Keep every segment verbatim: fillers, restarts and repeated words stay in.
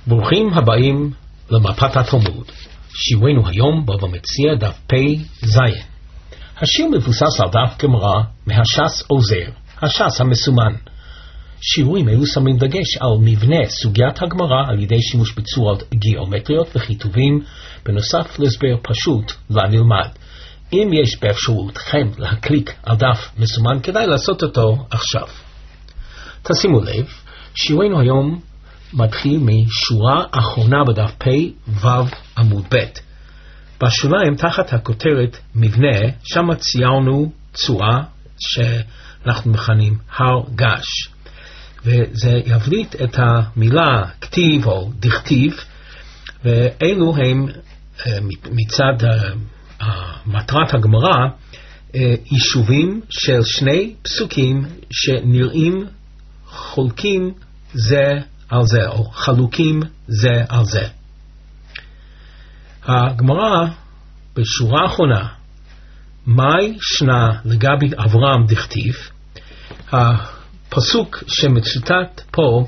ברוכים הבאים למפת התלמוד. שיעורנו היום בבא מציעא דף פ"ז. השיר מבוסס על דף גמרא מהש"ס עוזר, הש"ס המסומן. שיעורים אלו שמים דגש על מבנה סוגיית הגמרא על ידי שימוש בצורות גיאומטריות וכיתובים, בנוסף להסבר פשוט לנלמד. אם יש באפשרותכם להקליק על דף מסומן, כדאי לעשות אותו עכשיו. תשימו לב, שיעורנו היום מתחיל משורה אחרונה בדף פ"ו עמוד ב'. בשוליים תחת הכותרת מבנה, שם ציירנו צורה שאנחנו מכנים הר גש, וזה יבליט את המילה כתיב או דכתיב, ואלו הם מצד מטרת הגמרא יישובים של שני פסוקים שנראים חולקים זה על זה, או חלוקים זה על זה. הגמרא בשורה האחרונה, מאי שנה לגבי אברהם דכתיב, הפסוק שמצוטט פה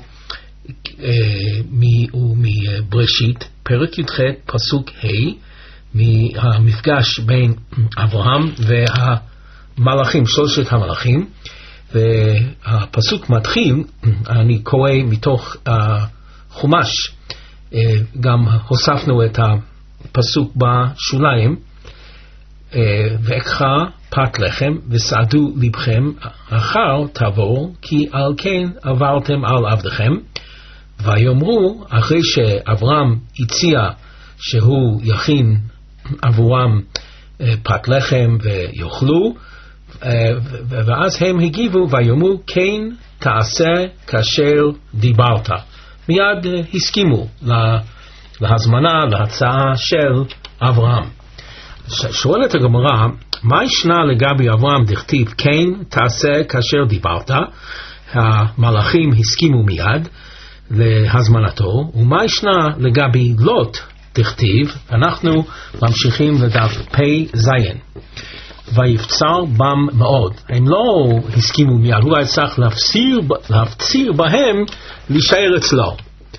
הוא מבראשית, פרק י"ח פסוק ה', מהמפגש בין אברהם והמלאכים, שלושת המלאכים. והפסוק מתחיל, אני קורא מתוך החומש, גם הוספנו את הפסוק בשוליים, ואקחה פת לחם וסעדו לבכם, אחר תעבור, כי על כן עברתם על עבדכם. ויאמרו, אחרי שאברהם הציע שהוא יכין עבורם פת לחם ויאכלו, ואז הם הגיבו ויאמרו, כן תעשה כאשר דיברת. מיד הסכימו להזמנה, להצעה של אברהם. שואלת הגמרא, מה ישנה לגבי אברהם דכתיב כן תעשה כאשר דיברת? המלאכים הסכימו מיד להזמנתו. ומה ישנה לגבי לוט דכתיב? אנחנו ממשיכים לדף פ"ז. ויפצר בם מאוד. הם לא הסכימו מיד, הוא היה צריך להפציר, להפציר בהם להישאר אצלו.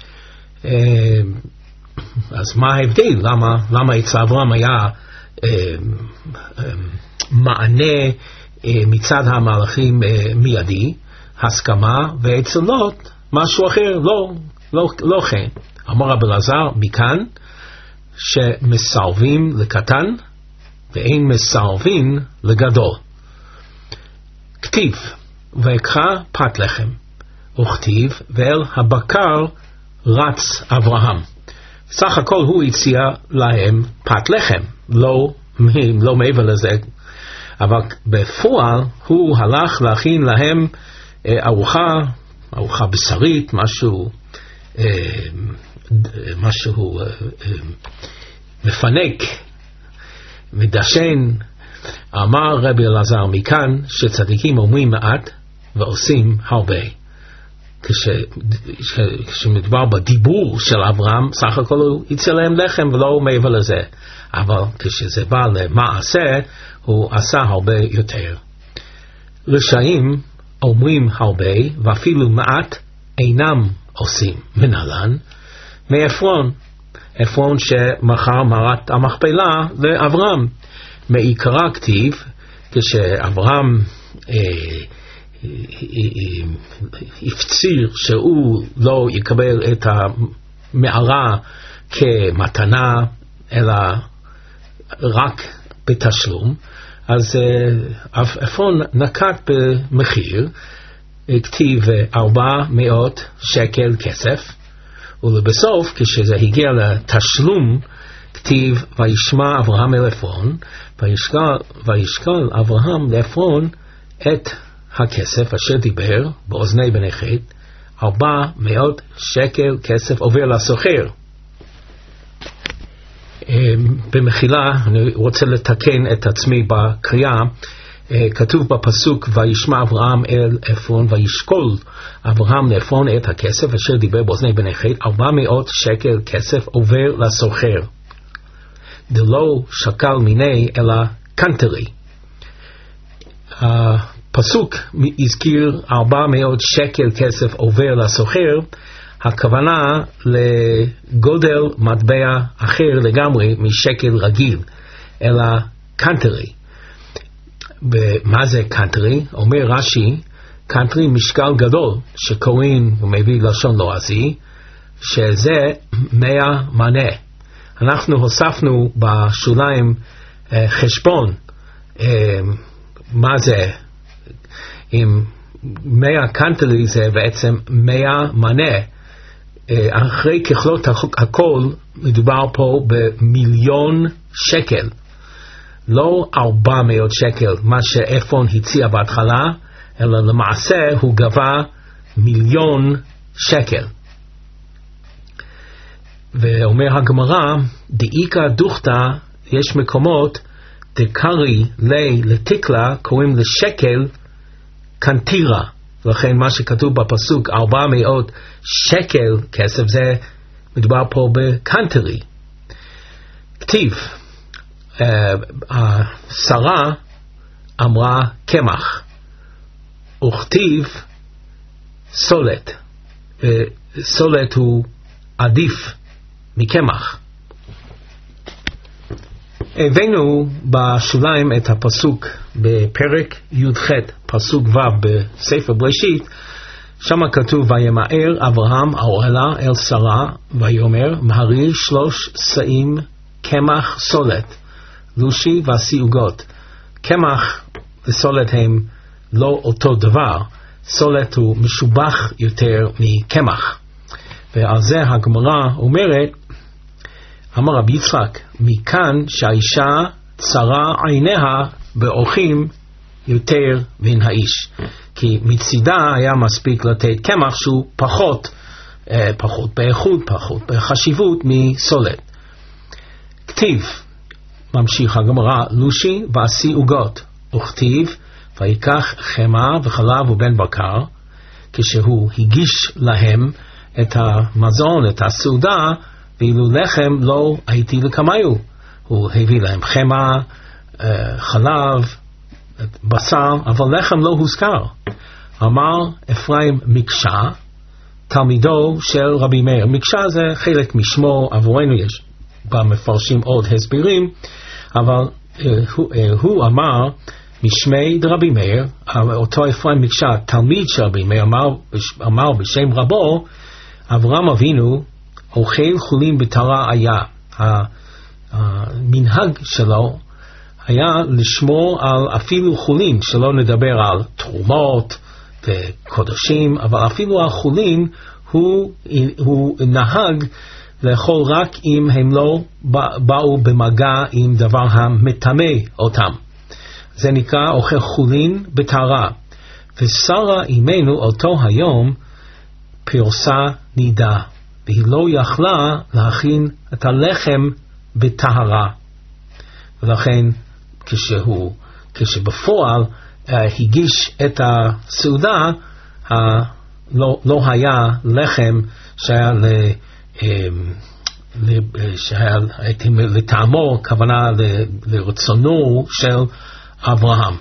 אז מה ההבדל? למה, למה אצל אברהם היה מענה מצד המלאכים מיידי, הסכמה, ואצל לוט משהו אחר, לא, לא, לא כן. אמר רבי אלעזר, מכאן שמסרבים לקטן ואין מסרבים לגדול. כתיב, ויקחה פת לחם, וכתיב, ואל הבקר רץ אברהם. סך הכל הוא הציע להם פת לחם, לא, לא מעבר לזה, אבל בפועל הוא הלך להכין להם ארוחה, ארוחה בשרית, משהו, משהו מפנק, מדשן. אמר רבי אלעזר מכאן שצדיקים אומרים מעט ועושים הרבה. כש, כשמדבר בדיבור של אברהם, סך הכל הוא הציע להם לחם ולא מעבר לזה. אבל כשזה בא למעשה, הוא עשה הרבה יותר. רשעים אומרים הרבה ואפילו מעט אינם עושים. מנהלן, מעפרון. עפרון שמכר מערת המכפלה לאברהם. מעיקרה כתיב, כשאברהם אה, אה, אה, הפציר שהוא לא יקבל את המערה כמתנה, אלא רק בתשלום, אז אה, עפרון נקט במחיר, כתיב ארבע מאות שקל כסף, ולבסוף כשזה הגיע לתשלום, כתיב וישמע אברהם אל עפרון, וישקל, וישקל אברהם לעפרון את הכסף אשר דיבר באוזני בני חת, ארבע מאות שקל כסף עובר לסוחר. במחילה, אני רוצה לתקן את עצמי בקריאה. כתוב בפסוק וישמע אברהם אל עפרון, וישקול אברהם לעפרון את הכסף אשר דיבר באוזני בני חת, ארבע מאות שקל כסף עובר לסוחר. דלא שקל מיני אלא קנטרי. הפסוק הזכיר ארבע מאות שקל כסף עובר לסוחר, הכוונה לגודל מטבע אחר לגמרי משקל רגיל, אלא קנטרי. ומה זה קנטרי? אומר רש"י, קנטרי משקל גדול, שקוראים ומביא לשון לועזי, שזה מאה מנה. אנחנו הוספנו בשוליים אה, חשבון, אה, מה זה? עם מאה קנטרי זה בעצם מאה מנה. אה, אחרי ככלות הכל מדובר פה במיליון שקל. לא ארבע מאות שקל, מה שאפון הציע בהתחלה, אלא למעשה הוא גבה מיליון שקל. ואומר הגמרא, דאיקה דוכתא, יש מקומות דקרי לי לתיקלה, קוראים לשקל קנטירה. לכן מה שכתוב בפסוק ארבע מאות שקל כסף, זה מדובר פה בקנטרי. כתיב, השרה אמרה קמח, וכתיב סולת. סולת הוא עדיף מקמח. הבאנו בשוליים את הפסוק בפרק י"ח, פסוק ו' בספר בראשית, שם כתוב, וימהר אברהם האוהלה אל שרה, ויאמר, מהרי שלוש שאים קמח סולת, לושי ועשי עוגות. קמח וסולת הם לא אותו דבר, סולת הוא משובח יותר מקמח. ועל זה הגמרא אומרת, אמר רבי יצחק, מכאן שהאישה צרה עיניה באורחים יותר מן האיש. כי מצידה היה מספיק לתת קמח שהוא פחות, אה, פחות באיכות, פחות בחשיבות מסולת. כתיב, ממשיך הגמרא, לושי ועשי עוגות, וכתיב, ויקח חמאה וחלב ובן בקר, כשהוא הגיש להם את המזון, את הסעודה, ואילו לחם לא הייתי לקמיו. הוא הביא להם חמאה, חלב, בשר, אבל לחם לא הוזכר. אמר אפרים מקשה, תלמידו של רבי מאיר. מקשה זה חלק משמו, עבורנו יש במפרשים עוד הסברים, אבל הוא, הוא אמר משמי דרבי מאיר, אותו אפרים מקשה, תלמיד של רבי מאיר, אמר, אמר בשם רבו, אברהם אבינו אוכל חולין בטהרה היה. המנהג שלו היה לשמור על אפילו חולין, שלא נדבר על תרומות וקודשים, אבל אפילו על חולין הוא, הוא נהג לאכול רק אם הם לא באו במגע עם דבר המטמא אותם. זה נקרא אוכל חולין בטהרה. ושרה אימנו אותו היום פרסה נידה, והיא לא יכלה להכין את הלחם בטהרה. ולכן כשהוא, כשבפועל uh, הגיש את הסעודה, uh, לא, לא היה לחם שהיה, ל, um, ל, שהיה לטעמו, כוונה ל, לרצונו של אברהם.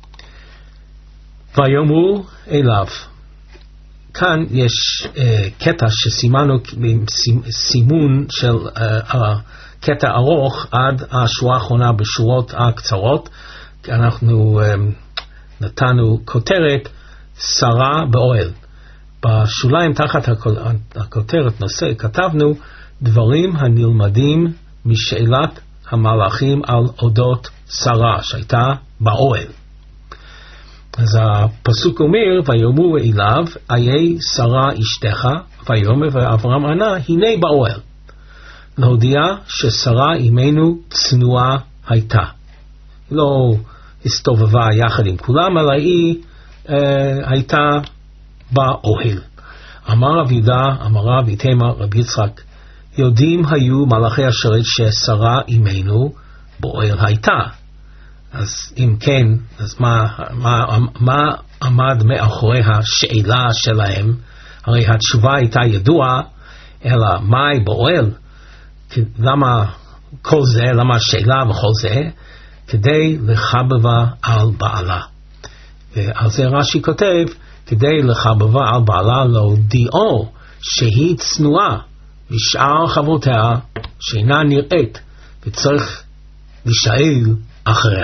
ויאמרו אליו, כאן יש uh, קטע שסימנו סימון של uh, uh, קטע ארוך עד השורה האחרונה בשורות הקצרות. אנחנו um, נתנו כותרת שרה באוהל. בשוליים תחת הכותרת נושא כתבנו דברים הנלמדים משאלת המלאכים על אודות שרה שהייתה באוהל. אז הפסוק אומר, ויאמרו אליו, איה שרה אשתך, ויאמר ואברהם ענה, הנה באוהל. להודיע ששרה אימנו צנועה הייתה. היא לא הסתובבה יחד עם כולם, אלא היא אה, הייתה באוהל. אמר רב יהודה, אמר רב איתמר, רב יצחק, יודעים היו מלאכי השרת ששרה אימנו באוהל הייתה. אז אם כן, אז מה, מה, מה עמד מאחורי השאלה שלהם? הרי התשובה הייתה ידועה, אלא מהי באוהל? למה כל זה, למה השאלה וכל זה? כדי לחבבה על בעלה. ועל זה רש"י כותב, כדי לחבבה על בעלה להודיעו שהיא צנועה ושאר חברותיה שאינה נראית וצריך לשאל אחריה.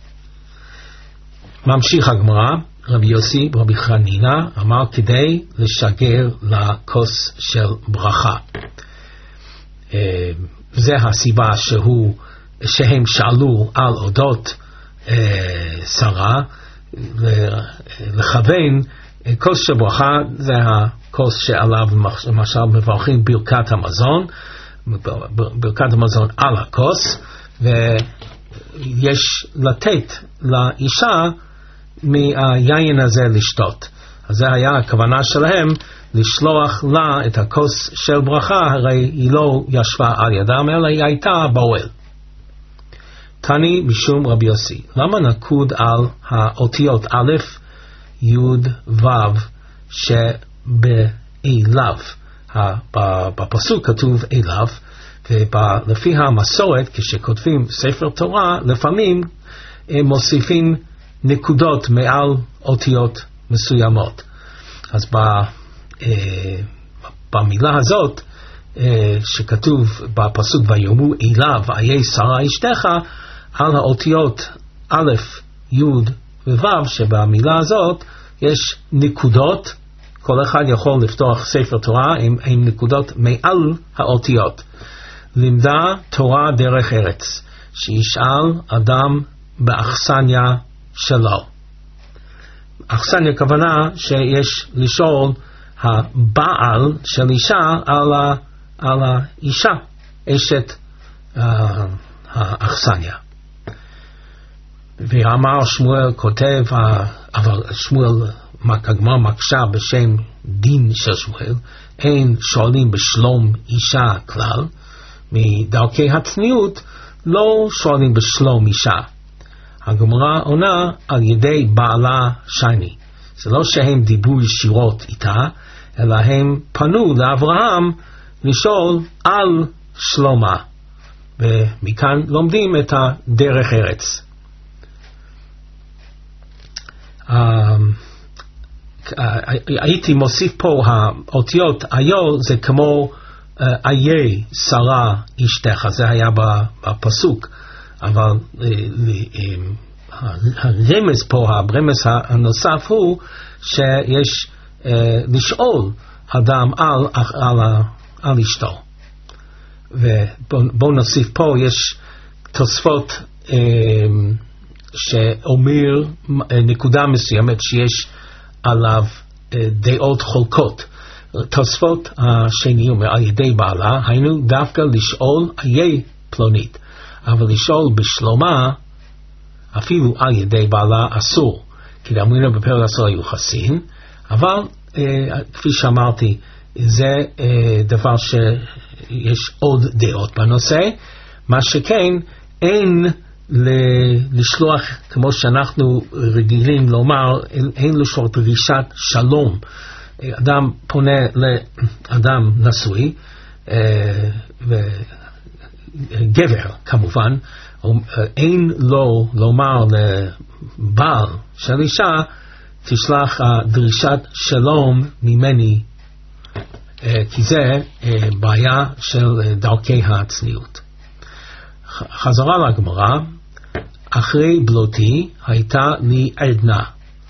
ממשיך הגמרא, רבי יוסי רבי חנינא אמר כדי לשגר לכוס של ברכה. זה הסיבה שהוא, שהם שאלו על אודות שרה, לכוון כוס של ברכה. זה הכוס שעליו למשל מברכים ברכת המזון, ברכת המזון על הכוס, ויש לתת לאישה מהיין הזה לשתות. אז זה היה הכוונה שלהם, לשלוח לה את הכוס של ברכה, הרי היא לא ישבה על ידם, אלא היא הייתה באוהל. תני משום רבי יוסי, למה נקוד על האותיות א', י', ו', שבאליו? בפסוק כתוב אליו, ולפי המסורת, כשכותבים ספר תורה, לפעמים מוסיפים נקודות מעל אותיות מסוימות. אז במילה הזאת, שכתוב בפסוק ויאמרו אליו איה שרה אשתך, על האותיות א', י' וו' שבמילה הזאת יש נקודות. כל אחד יכול לפתוח ספר תורה עם, עם נקודות מעל האותיות. לימדה תורה דרך ארץ, שישאל אדם באכסניה שלו. אכסניה כוונה שיש לשאול הבעל של אישה על, ה, על האישה, אשת uh, האכסניה. ואמר שמואל כותב, uh, אבל שמואל הגמרא מקשה בשם דין של שמואל, אין שואלים בשלום אישה כלל, מדרכי הצניעות לא שואלים בשלום אישה. הגמרא עונה על ידי בעלה שני. זה לא שהם דיברו ישירות איתה, אלא הם פנו לאברהם לשאול על שלומה. ומכאן לומדים את הדרך ארץ. הייתי מוסיף פה האותיות איו, זה כמו איה שרה אשתך, זה היה בפסוק. אבל הרמז פה, הרמז הנוסף הוא שיש לשאול אדם על, על, על אשתו. ובואו נוסיף פה, יש תוספות שאומר נקודה מסוימת שיש עליו דעות חולקות. תוספות השני אומר על ידי בעלה, היינו דווקא לשאול איה פלונית. אבל לשאול בשלומה, אפילו על ידי בעלה אסור, כי אמרנו בפרק אסור היוחסין, אבל אה, כפי שאמרתי, זה אה, דבר שיש עוד דעות בנושא, מה שכן, אין לשלוח, כמו שאנחנו רגילים לומר, אין לשלוח דרישת שלום. אדם פונה לאדם נשוי, אה, ו... גבר כמובן, אין לו לומר לבעל של אישה, תשלח דרישת שלום ממני, כי זה בעיה של דרכי הצניעות. חזרה לגמרא, אחרי בלותי הייתה לי עדנה.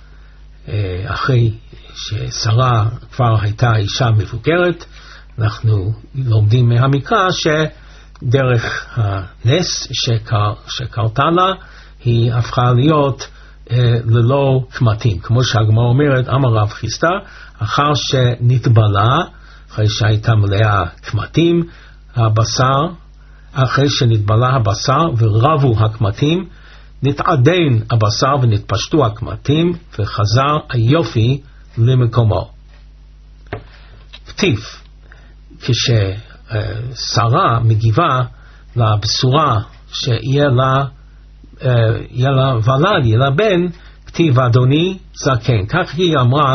אחרי ששרה כבר הייתה אישה מבוגרת, אנחנו לומדים מהמקרא ש דרך הנס שקר, שקרתה לה, היא הפכה להיות אה, ללא קמטים. כמו שהגמרא אומרת, אמר רב חיסדא, אחר שנתבלה, אחרי שהייתה מלאה קמטים, הבשר, אחרי שנתבלה הבשר ורבו הקמטים, נתעדן הבשר ונתפשטו הקמטים, וחזר היופי למקומו. כתיב, כש... שרה מגיבה לבשורה שיהיה לה, יהיה לה ולד, יהיה לה בן, כתיב אדוני זקן. כך היא אמרה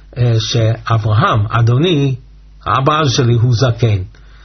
שאברהם, אדוני, האבא שלי הוא זקן.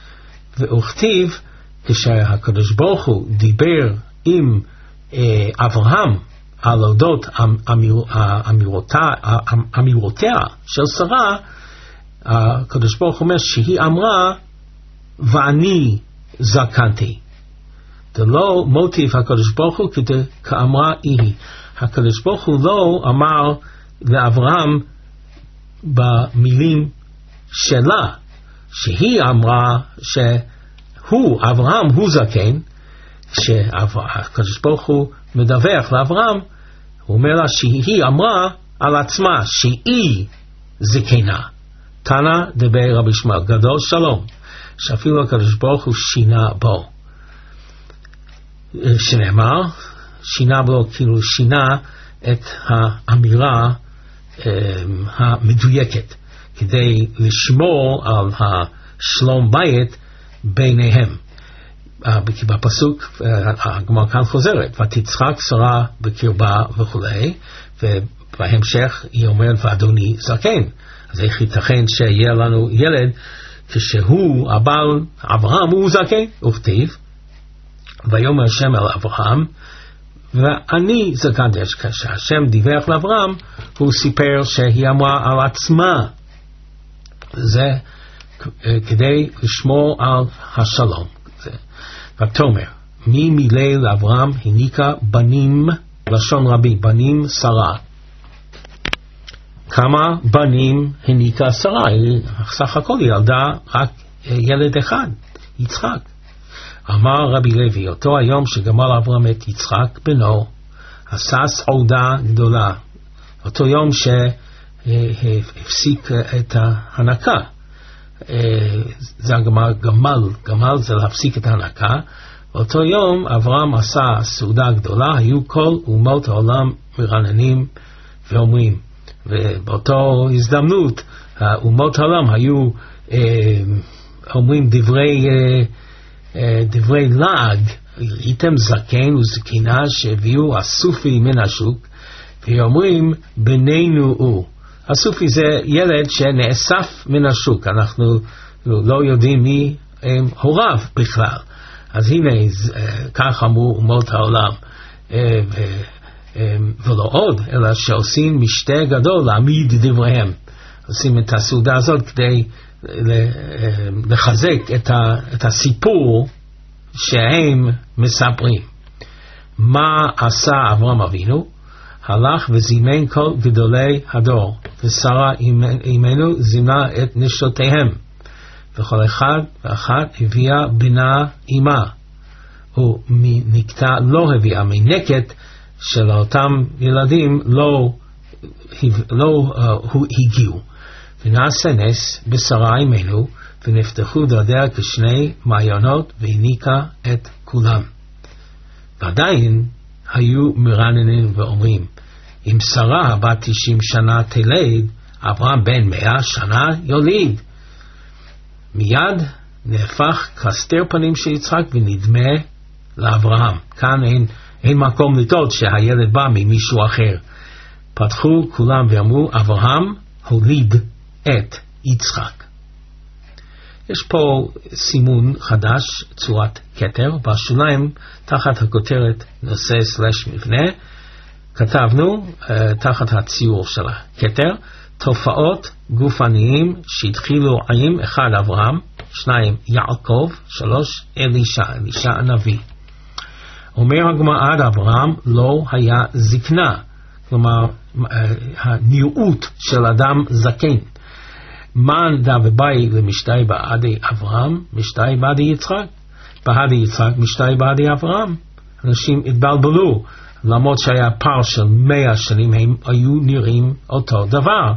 וכתיב, כשהקדוש ברוך הוא דיבר עם אברהם על אודות אמירותיה של שרה, הקדוש ברוך הוא אומר שהיא אמרה ואני זקנתי. זה לא מוטיב הקדוש ברוך הוא כדי כאמרה היא. הקדוש ברוך הוא לא אמר לאברהם במילים שלה, שהיא אמרה שהוא, אברהם הוא זקן. כשהקדוש ברוך הוא מדווח לאברהם, הוא אומר לה שהיא אמרה על עצמה שהיא זקנה. תנא דבי רבי ישמעאל גדול שלום, שאפילו הקדוש ברוך הוא שינה בו, שנאמר שינה בו, כאילו שינה את האמירה המדויקת כדי לשמור על השלום בית ביניהם. כי בפסוק הגמרא כאן חוזרת ותצחק שרה בקרבה וכולי, ובהמשך היא אומרת ואדוני זקן. אז איך ייתכן שיהיה לנו ילד כשהוא הבעל אברהם הוא זקן? וכתיב ויאמר השם אל אברהם ואני זקנתי. כשהשם דיווח לאברהם הוא סיפר שהיא אמרה על עצמה. זה כדי לשמור על השלום. ותאמר מי מילל לאברהם הניקה בנים, לשון רבי, בנים שרה. כמה בנים הניקה שרה? סך הכל ילדה רק ילד אחד, יצחק. אמר רבי לוי אותו היום שגמל אברהם את יצחק בנו עשה סעודה גדולה, אותו יום שהפסיק את ההנקה. זה הגמל, גמל, גמל זה להפסיק את ההנקה. באותו יום אברהם עשה סעודה גדולה, היו כל אומות העולם מרננים ואומרים, ובאותו הזדמנות אומות העולם היו אה, אומרים דברי אה, אה, דברי לעג. ראיתם זקן וזקנה שהביאו הסופי מן השוק, ואומרים בינינו הוא. הסופי זה ילד שנאסף מן השוק, אנחנו לא יודעים מי הם הוריו בכלל. אז הנה, כך אמרו אומות העולם. ולא עוד, אלא שעושים משתה גדול להעמיד דבריהם. עושים את הסעודה הזאת כדי לחזק את הסיפור שהם מספרים. מה עשה אברהם אבינו? הלך וזימן כל גדולי הדור, ושרה אימנו זימנה את נשותיהם, וכל אחד ואחת הביאה בנה אימה, ומנקתה לא הביאה, מנקת של אותם ילדים לא, לא uh, הגיעו. ונעשה נס בשרה אימנו, ונפתחו דודיה כשני מעיינות, והניקה את כולם. ועדיין היו מרננים ואומרים, אם שרה בת תשעים שנה תלד, אברהם בן מאה שנה יוליד. מיד נהפך כסתר פנים של יצחק ונדמה לאברהם. כאן אין, אין מקום לטעות שהילד בא ממישהו אחר. פתחו כולם ואמרו, אברהם הוליד את יצחק. יש פה סימון חדש, צורת כתר, בשוליים תחת הכותרת נושא סלש מבנה, כתבנו uh, תחת הציור של הכתר, תופעות גופניים שהתחילו עם אחד אברהם, שניים יעקב, שלוש אלישע, אלישע הנביא. אומר הגמרא עד אברהם לא היה זקנה, כלומר uh, הנראות של אדם זקן. מן דה ובאי למשתי בעדי אברהם, משתי בעדי יצחק, בעדי יצחק, משתי בעדי אברהם. אנשים התבלבלו, למרות שהיה פער של מאה שנים, הם היו נראים אותו דבר.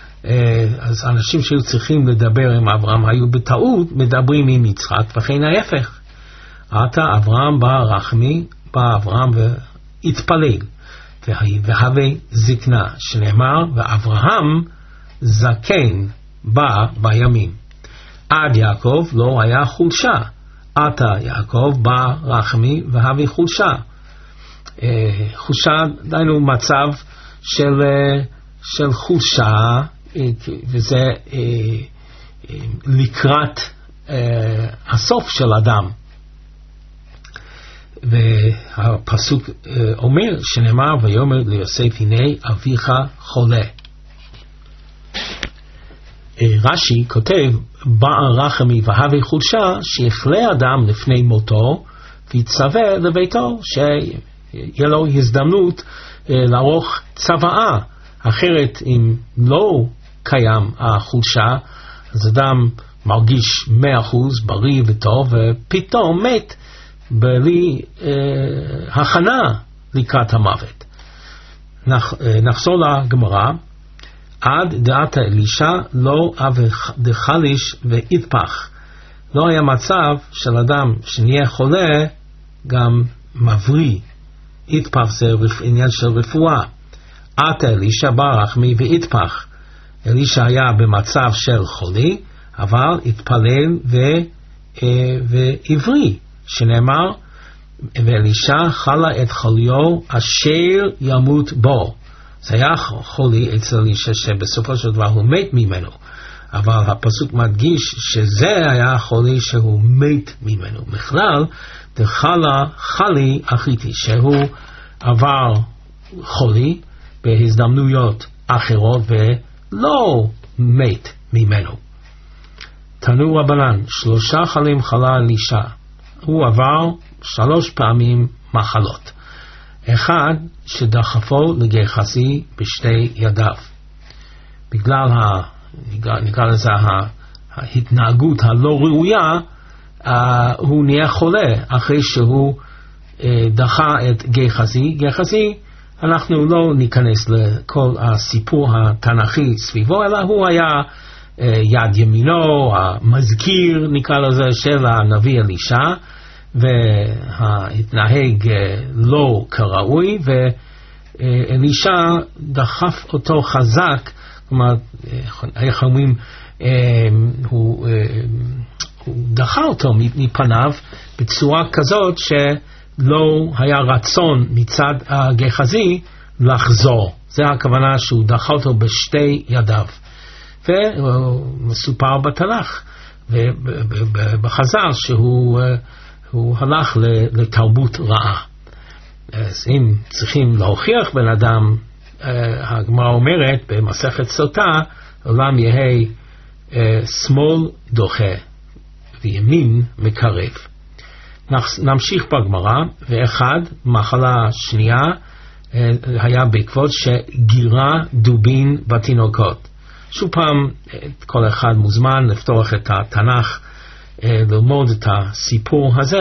אז אנשים שהיו צריכים לדבר עם אברהם, היו בטעות מדברים עם יצחק, וכן ההפך. עתה אברהם בא רחמי, בא אברהם והתפלל, והווה זקנה, שנאמר, ואברהם זקן, בא בימים. עד יעקב לא היה חולשה, עתה יעקב בא רחמי והביא חולשה. אה, חולשה דיינו מצב של, של חולשה, אה, וזה אה, אה, לקראת אה, הסוף של אדם. והפסוק אה, אומר שנאמר ויאמר ליוסף הנה אביך חולה. רש"י כותב, בעל רחמי והווה חולשה, שיכלה אדם לפני מותו, ויצווה לביתו, שיהיה לו הזדמנות לערוך צוואה. אחרת, אם לא קיים החולשה, אז אדם מרגיש מאה אחוז בריא וטוב, ופתאום מת בלי אה, הכנה לקראת המוות. נח, אה, נחזור לגמרא. עד דעת אלישע לא דחליש ויתפח. לא היה מצב של אדם שנהיה חולה גם מבריא. יתפח זה עניין של רפואה. עד אלישע ברח מי ויתפח. אלישע היה במצב של חולי, אבל התפלל ו, ועברי, שנאמר, ואלישע חלה את חוליו אשר ימות בו. זה היה חולי אצל אלישע שבסופו של דבר הוא מת ממנו, אבל הפסוק מדגיש שזה היה חולי שהוא מת ממנו. בכלל, דחלה חלי אחיתי, שהוא עבר חולי בהזדמנויות אחרות ולא מת ממנו. תנו רבנן, שלושה חלים חלה אלישע. הוא עבר שלוש פעמים מחלות. אחד שדחפו לגחזי בשתי ידיו. בגלל ה, נקרא, נקרא לזה ההתנהגות הלא ראויה, uh, הוא נהיה חולה אחרי שהוא uh, דחה את גחזי. גחזי, אנחנו לא ניכנס לכל הסיפור התנ"כי סביבו, אלא הוא היה uh, יד ימינו, המזכיר נקרא לזה של הנביא אלישע, והתנהג לא כראוי, ואלישע דחף אותו חזק, כלומר, איך אומרים, הוא, הוא דחה אותו מפניו בצורה כזאת שלא היה רצון מצד הגחזי לחזור. זה הכוונה שהוא דחה אותו בשתי ידיו. ומסופר בתנ"ך ובחז"ל שהוא הוא הלך לתרבות רעה. אז אם צריכים להוכיח בן אדם, הגמרא אומרת במסכת סוטה, עולם יהי שמאל דוחה וימין מקרב. נמשיך בגמרא, ואחד, מחלה שנייה, היה בעקבות שגירה דובין בתינוקות. שוב פעם, כל אחד מוזמן לפתוח את התנ"ך, ללמוד את הסיפור הזה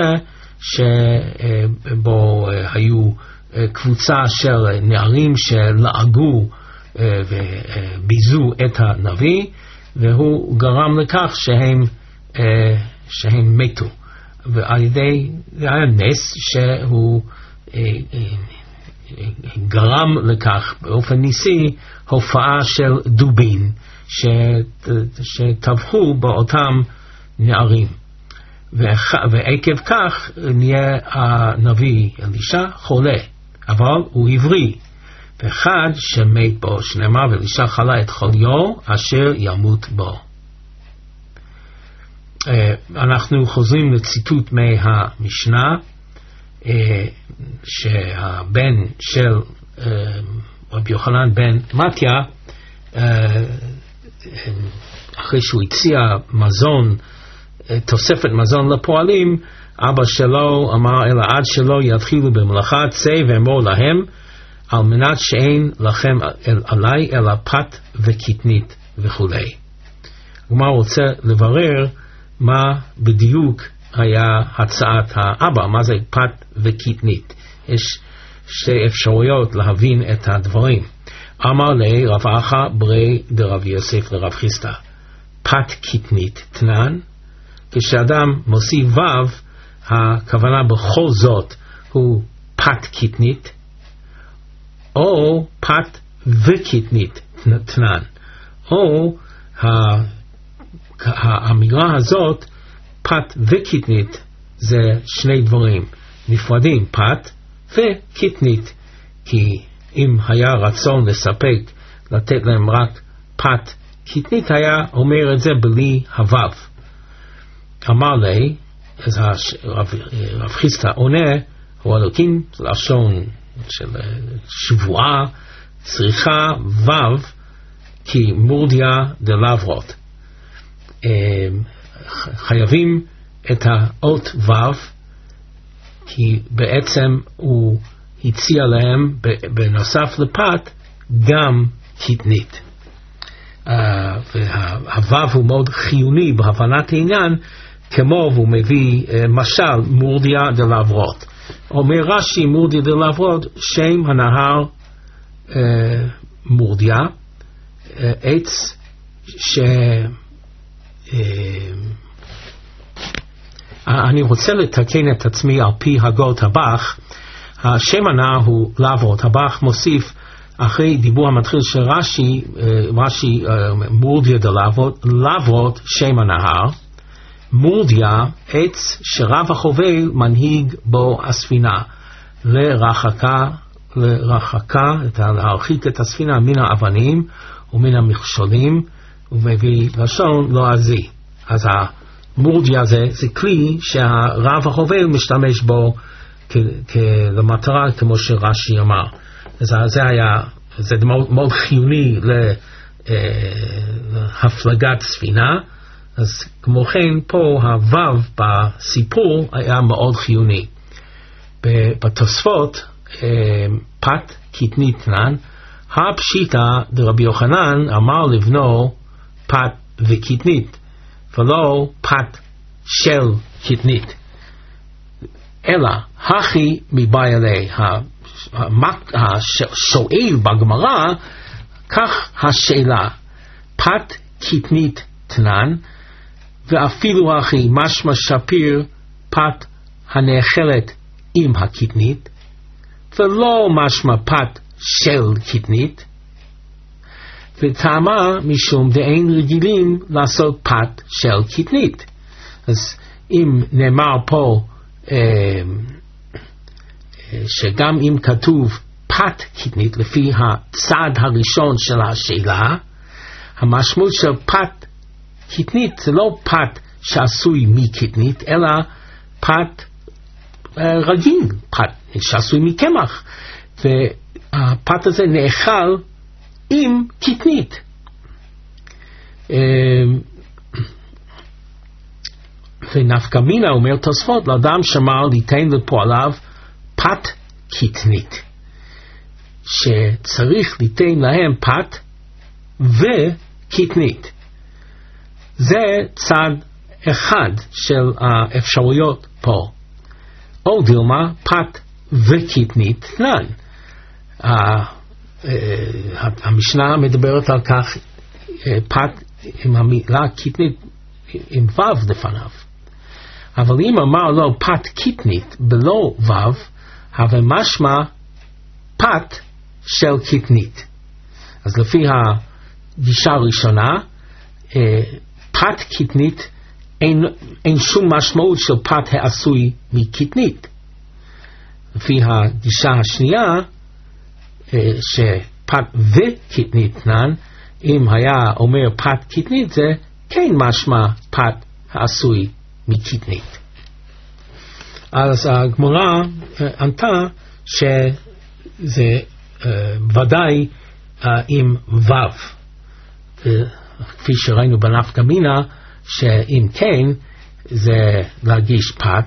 שבו היו קבוצה של נערים שלעגו וביזו את הנביא, והוא גרם לכך שהם, שהם מתו. ועל ידי, זה היה נס שהוא גרם לכך באופן ניסי הופעה של דובין שטבחו באותם נערים, ועקב כך נהיה הנביא אלישע חולה, אבל הוא עברי, ואחד שמת בו, שנאמר ואלישע חלה את חוליו אשר ימות בו. אנחנו חוזרים לציטוט מהמשנה, שהבן של רבי יוחנן בן מתיה, אחרי שהוא הציע מזון, תוספת מזון לפועלים, אבא שלו אמר אלא עד שלא יתחילו במלאכה צא ואמור להם, על מנת שאין לכם אל, עליי אלא פת וקטנית וכו'. הגמרא רוצה לברר מה בדיוק היה הצעת האבא, מה זה פת וקטנית. יש שתי אפשרויות להבין את הדברים. אמר לי רב אחא ברי דרב יוסף לרב חיסדא, פת קטנית תנן, כשאדם מוסיף וו, הכוונה בכל זאת הוא פת קטנית, או פת וקטנית תנן, או האמירה הזאת, פת וקטנית, זה שני דברים נפרדים, פת וקטנית, כי אם היה רצון לספק, לתת להם רק פת קטנית, היה אומר את זה בלי הוו. אמר לי, אז הרב חיסדא עונה, הוא אלוקים, לשון של שבועה, צריכה וו, כי מורדיה דלברות. חייבים את האות ו', כי בעצם הוא הציע להם בנוסף לפת גם קטנית. והו' הוא מאוד חיוני בהבנת העניין, כמו והוא מביא משל מורדיה דלעברות. אומר רש"י מורדיה דלעברות, שם הנהר מורדיה, עץ ש... אני רוצה לתקן את עצמי על פי הגות הבח. השם הנהר הוא לעברות. הבח מוסיף אחרי דיבור המתחיל של רש"י, רש"י מורדיה דלעברות, לעברות שם הנהר. מורדיה עץ שרב החובל מנהיג בו הספינה, לרחקה לרחקה להרחיק את הספינה מן האבנים ומן המכשולים, ומביא לשון לא עזי. אז המורדיה זה, זה כלי שהרב החובל משתמש בו למטרה, כמו שרש"י אמר. אז זה היה, זה מאוד, מאוד חיוני להפלגת ספינה. אז כמו כן פה הוו בסיפור היה מאוד חיוני. בתוספות פת קטנית נן, הפשיטה דרבי יוחנן אמר לבנו פת וקטנית, ולא פת של קטנית. אלא הכי מבעלי השואל בגמרא, כך השאלה פת קטנית תנן, ואפילו הכי משמע שפיר פת הנאכלת עם הקטנית, ולא משמע פת של קטנית, וטעמה משום דאין רגילים לעשות פת של קטנית. אז אם נאמר פה אה, אה, שגם אם כתוב פת קטנית לפי הצד הראשון של השאלה, המשמעות של פת קטנית זה לא פת שעשוי מקטנית, אלא פת אה, רגיל, פת שעשוי מקמח, והפת הזה נאכל עם קטנית. ונפקא מינה אומר תוספות, לאדם שמר ליתן לפועליו פת קטנית, שצריך ליתן להם פת וקטנית. זה צד אחד של האפשרויות פה. או דילמה פת וקטנית נן. המשנה מדברת על כך פת עם המילה קטנית עם וו לפניו. אבל אם אמר לו פת קטנית בלא וו, אבל משמע פת של קטנית. אז לפי הגישה הראשונה, פת קטנית אין, אין שום משמעות של פת העשוי מקטנית. לפי הגישה השנייה, שפת וקטנית נן, אם היה אומר פת קטנית, זה כן משמע פת העשוי מקטנית. אז הגמרא ענתה שזה ודאי עם וו, כפי שראינו בנפקא מינה, שאם כן זה להגיש פת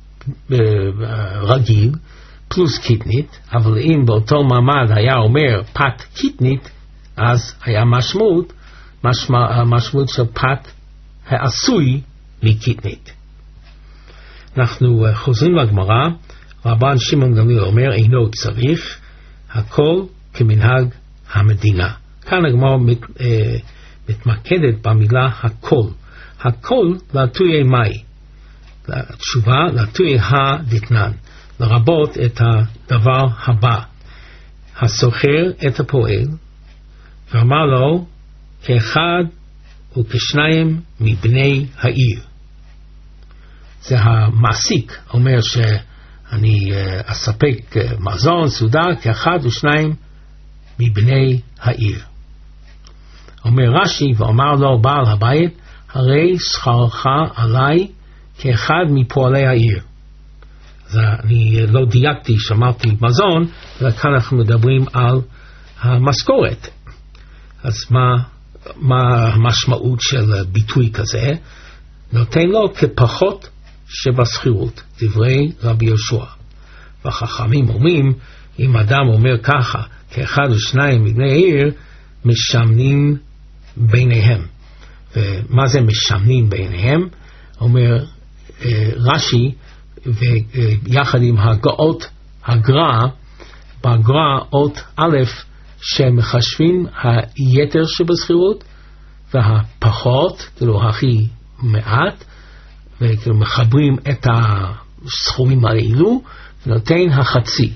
רגיל פלוס קטנית, אבל אם באותו מעמד היה אומר פת קטנית, אז היה משמעות, משמע, משמעות של פת העשוי מקטנית. אנחנו חוזרים לגמרא. רבן שמעון גמליאל אומר אינו צריך, הכל כמנהג המדינה. כאן הגמרא מת, אה, מתמקדת במילה הכל. הכל לתויי מאי, התשובה לתויי הדתנן, לרבות את הדבר הבא: הסוחר את הפועל ואמר לו כאחד וכשניים מבני העיר. זה המעסיק אומר שאני אספק מזון סעודה כאחד ושניים מבני העיר. אומר רש"י, ואומר לו בעל הבית, הרי שכרך עליי כאחד מפועלי העיר. אז אני לא דייקתי שאמרתי מזון, וכאן אנחנו מדברים על המשכורת. אז מה מה המשמעות של ביטוי כזה? נותן לו כפחות שבשכירות, דברי רבי יהושע. והחכמים אומרים, אם אדם אומר ככה, כאחד או שניים מבני העיר, משמנים ביניהם. ומה זה משמנים ביניהם? אומר רש"י, ויחד עם הגאות הגר"א, בגר"א אות א' שמחשבים היתר שבשכירות והפחות, כאילו הכי מעט, וכאילו מחברים את הסכומים האלו ונותן החצי.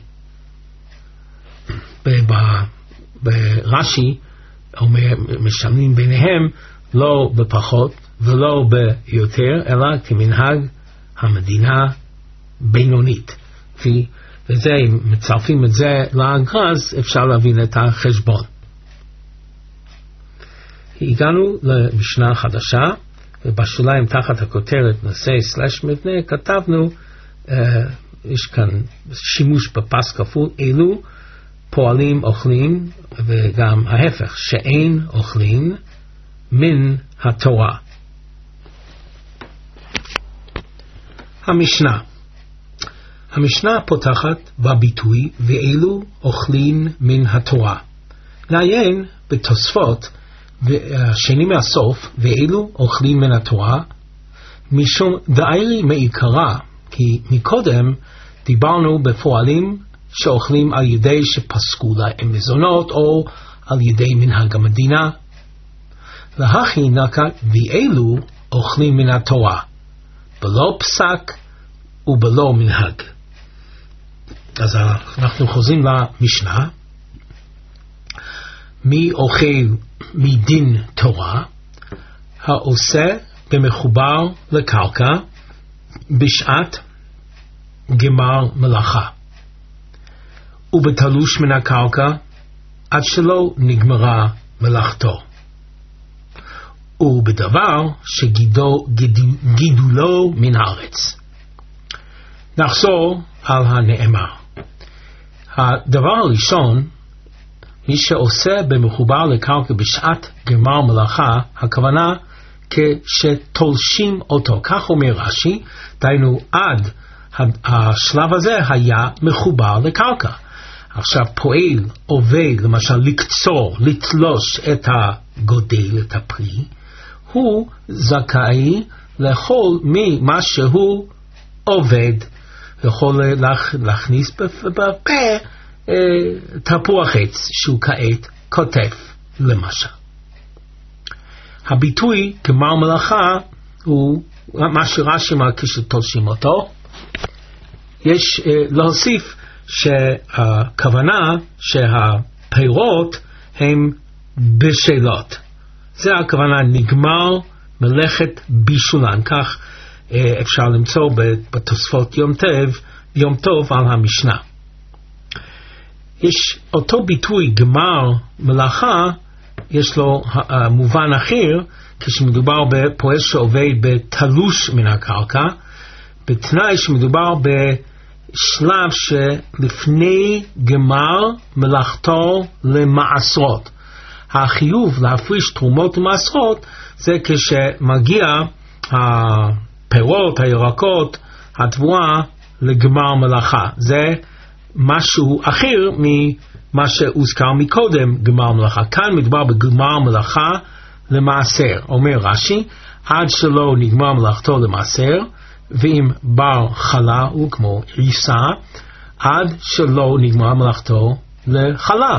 ברש"י אומר משלמים ביניהם לא בפחות ולא ביותר, אלא כמנהג המדינה בינונית. וזה, אם מצרפים את זה לאגרז, אפשר להבין את החשבון. הגענו למשנה חדשה, ובשוליים תחת הכותרת נושא סלש מבנה, כתבנו, אה, יש כאן שימוש בפס כפול, אלו פועלים אוכלים, וגם ההפך, שאין אוכלים מן התורה. המשנה המשנה פותחת בביטוי ואלו אוכלים מן התורה. נעיין בתוספות השני מהסוף, ואלו אוכלים מן התורה, משום דאירי מעיקרה, כי מקודם דיברנו בפועלים שאוכלים על ידי שפסקו להם מזונות או על ידי מנהג המדינה. והכי נקט ואלו אוכלים מן התורה, בלא פסק ובלא מנהג. אז אנחנו חוזרים למשנה. מי אוכל מדין תורה? העושה במחובר לקרקע בשעת גמר מלאכה, ובתלוש מן הקרקע עד שלא נגמרה מלאכתו, ובדבר שגידולו מן הארץ. נחזור על הנאמר. הדבר הראשון, מי שעושה במחובר לקרקע בשעת גמר מלאכה, הכוונה כשתולשים אותו. כך אומר רש"י, דהיינו עד השלב הזה היה מחובר לקרקע. עכשיו פועל עובד למשל לקצור, לתלוש את הגודל, את הפרי, הוא זכאי לאכול ממה שהוא עובד. יכול להכניס בפה תפוח עץ שהוא כעת כותף למשל. הביטוי גמר מלאכה הוא מה שרש"י אמר כשתולשים אותו. יש להוסיף שהכוונה שהפירות הם בשלות. זה הכוונה נגמר מלאכת בישולן. כך אפשר למצוא בתוספות יום טוב, יום טוב על המשנה. יש אותו ביטוי גמר מלאכה, יש לו מובן אחר, כשמדובר בפועל שעובד בתלוש מן הקרקע, בתנאי שמדובר בשלב שלפני גמר מלאכתו למעשרות. החיוב להפריש תרומות ומעשרות זה כשמגיע הפירות, הירקות, התבואה לגמר מלאכה. זה משהו אחר ממה שהוזכר מקודם, גמר מלאכה. כאן מדובר בגמר מלאכה למעשר. אומר רש"י, עד שלא נגמר מלאכתו למעשר, ואם בר חלה הוא כמו ריסה, עד שלא נגמר מלאכתו לחלה.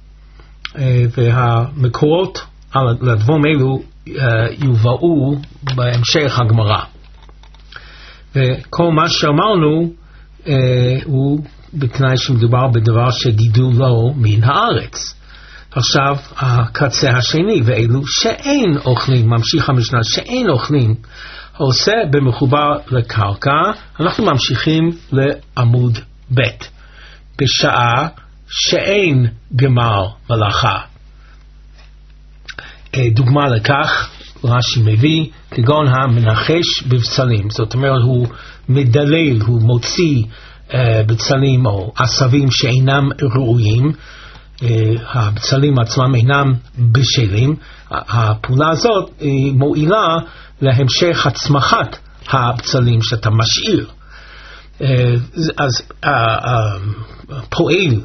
והמקורות לדברים אלו יובאו בהמשך הגמרא. וכל מה שאמרנו הוא בתנאי שמדובר בדבר שגידולו מן הארץ. עכשיו הקצה השני, ואלו שאין אוכלים, ממשיך המשנה, שאין אוכלים, עושה במחובר לקרקע. אנחנו ממשיכים לעמוד ב', בשעה שאין גמר מלאכה. דוגמה לכך רש"י מביא כגון המנחש בבצלים, זאת אומרת הוא מדלל, הוא מוציא uh, בצלים או עשבים שאינם ראויים, הבצלים עצמם אינם בשלים, הפעולה הזאת מועילה להמשך הצמחת הבצלים שאתה משאיר. אז הפועל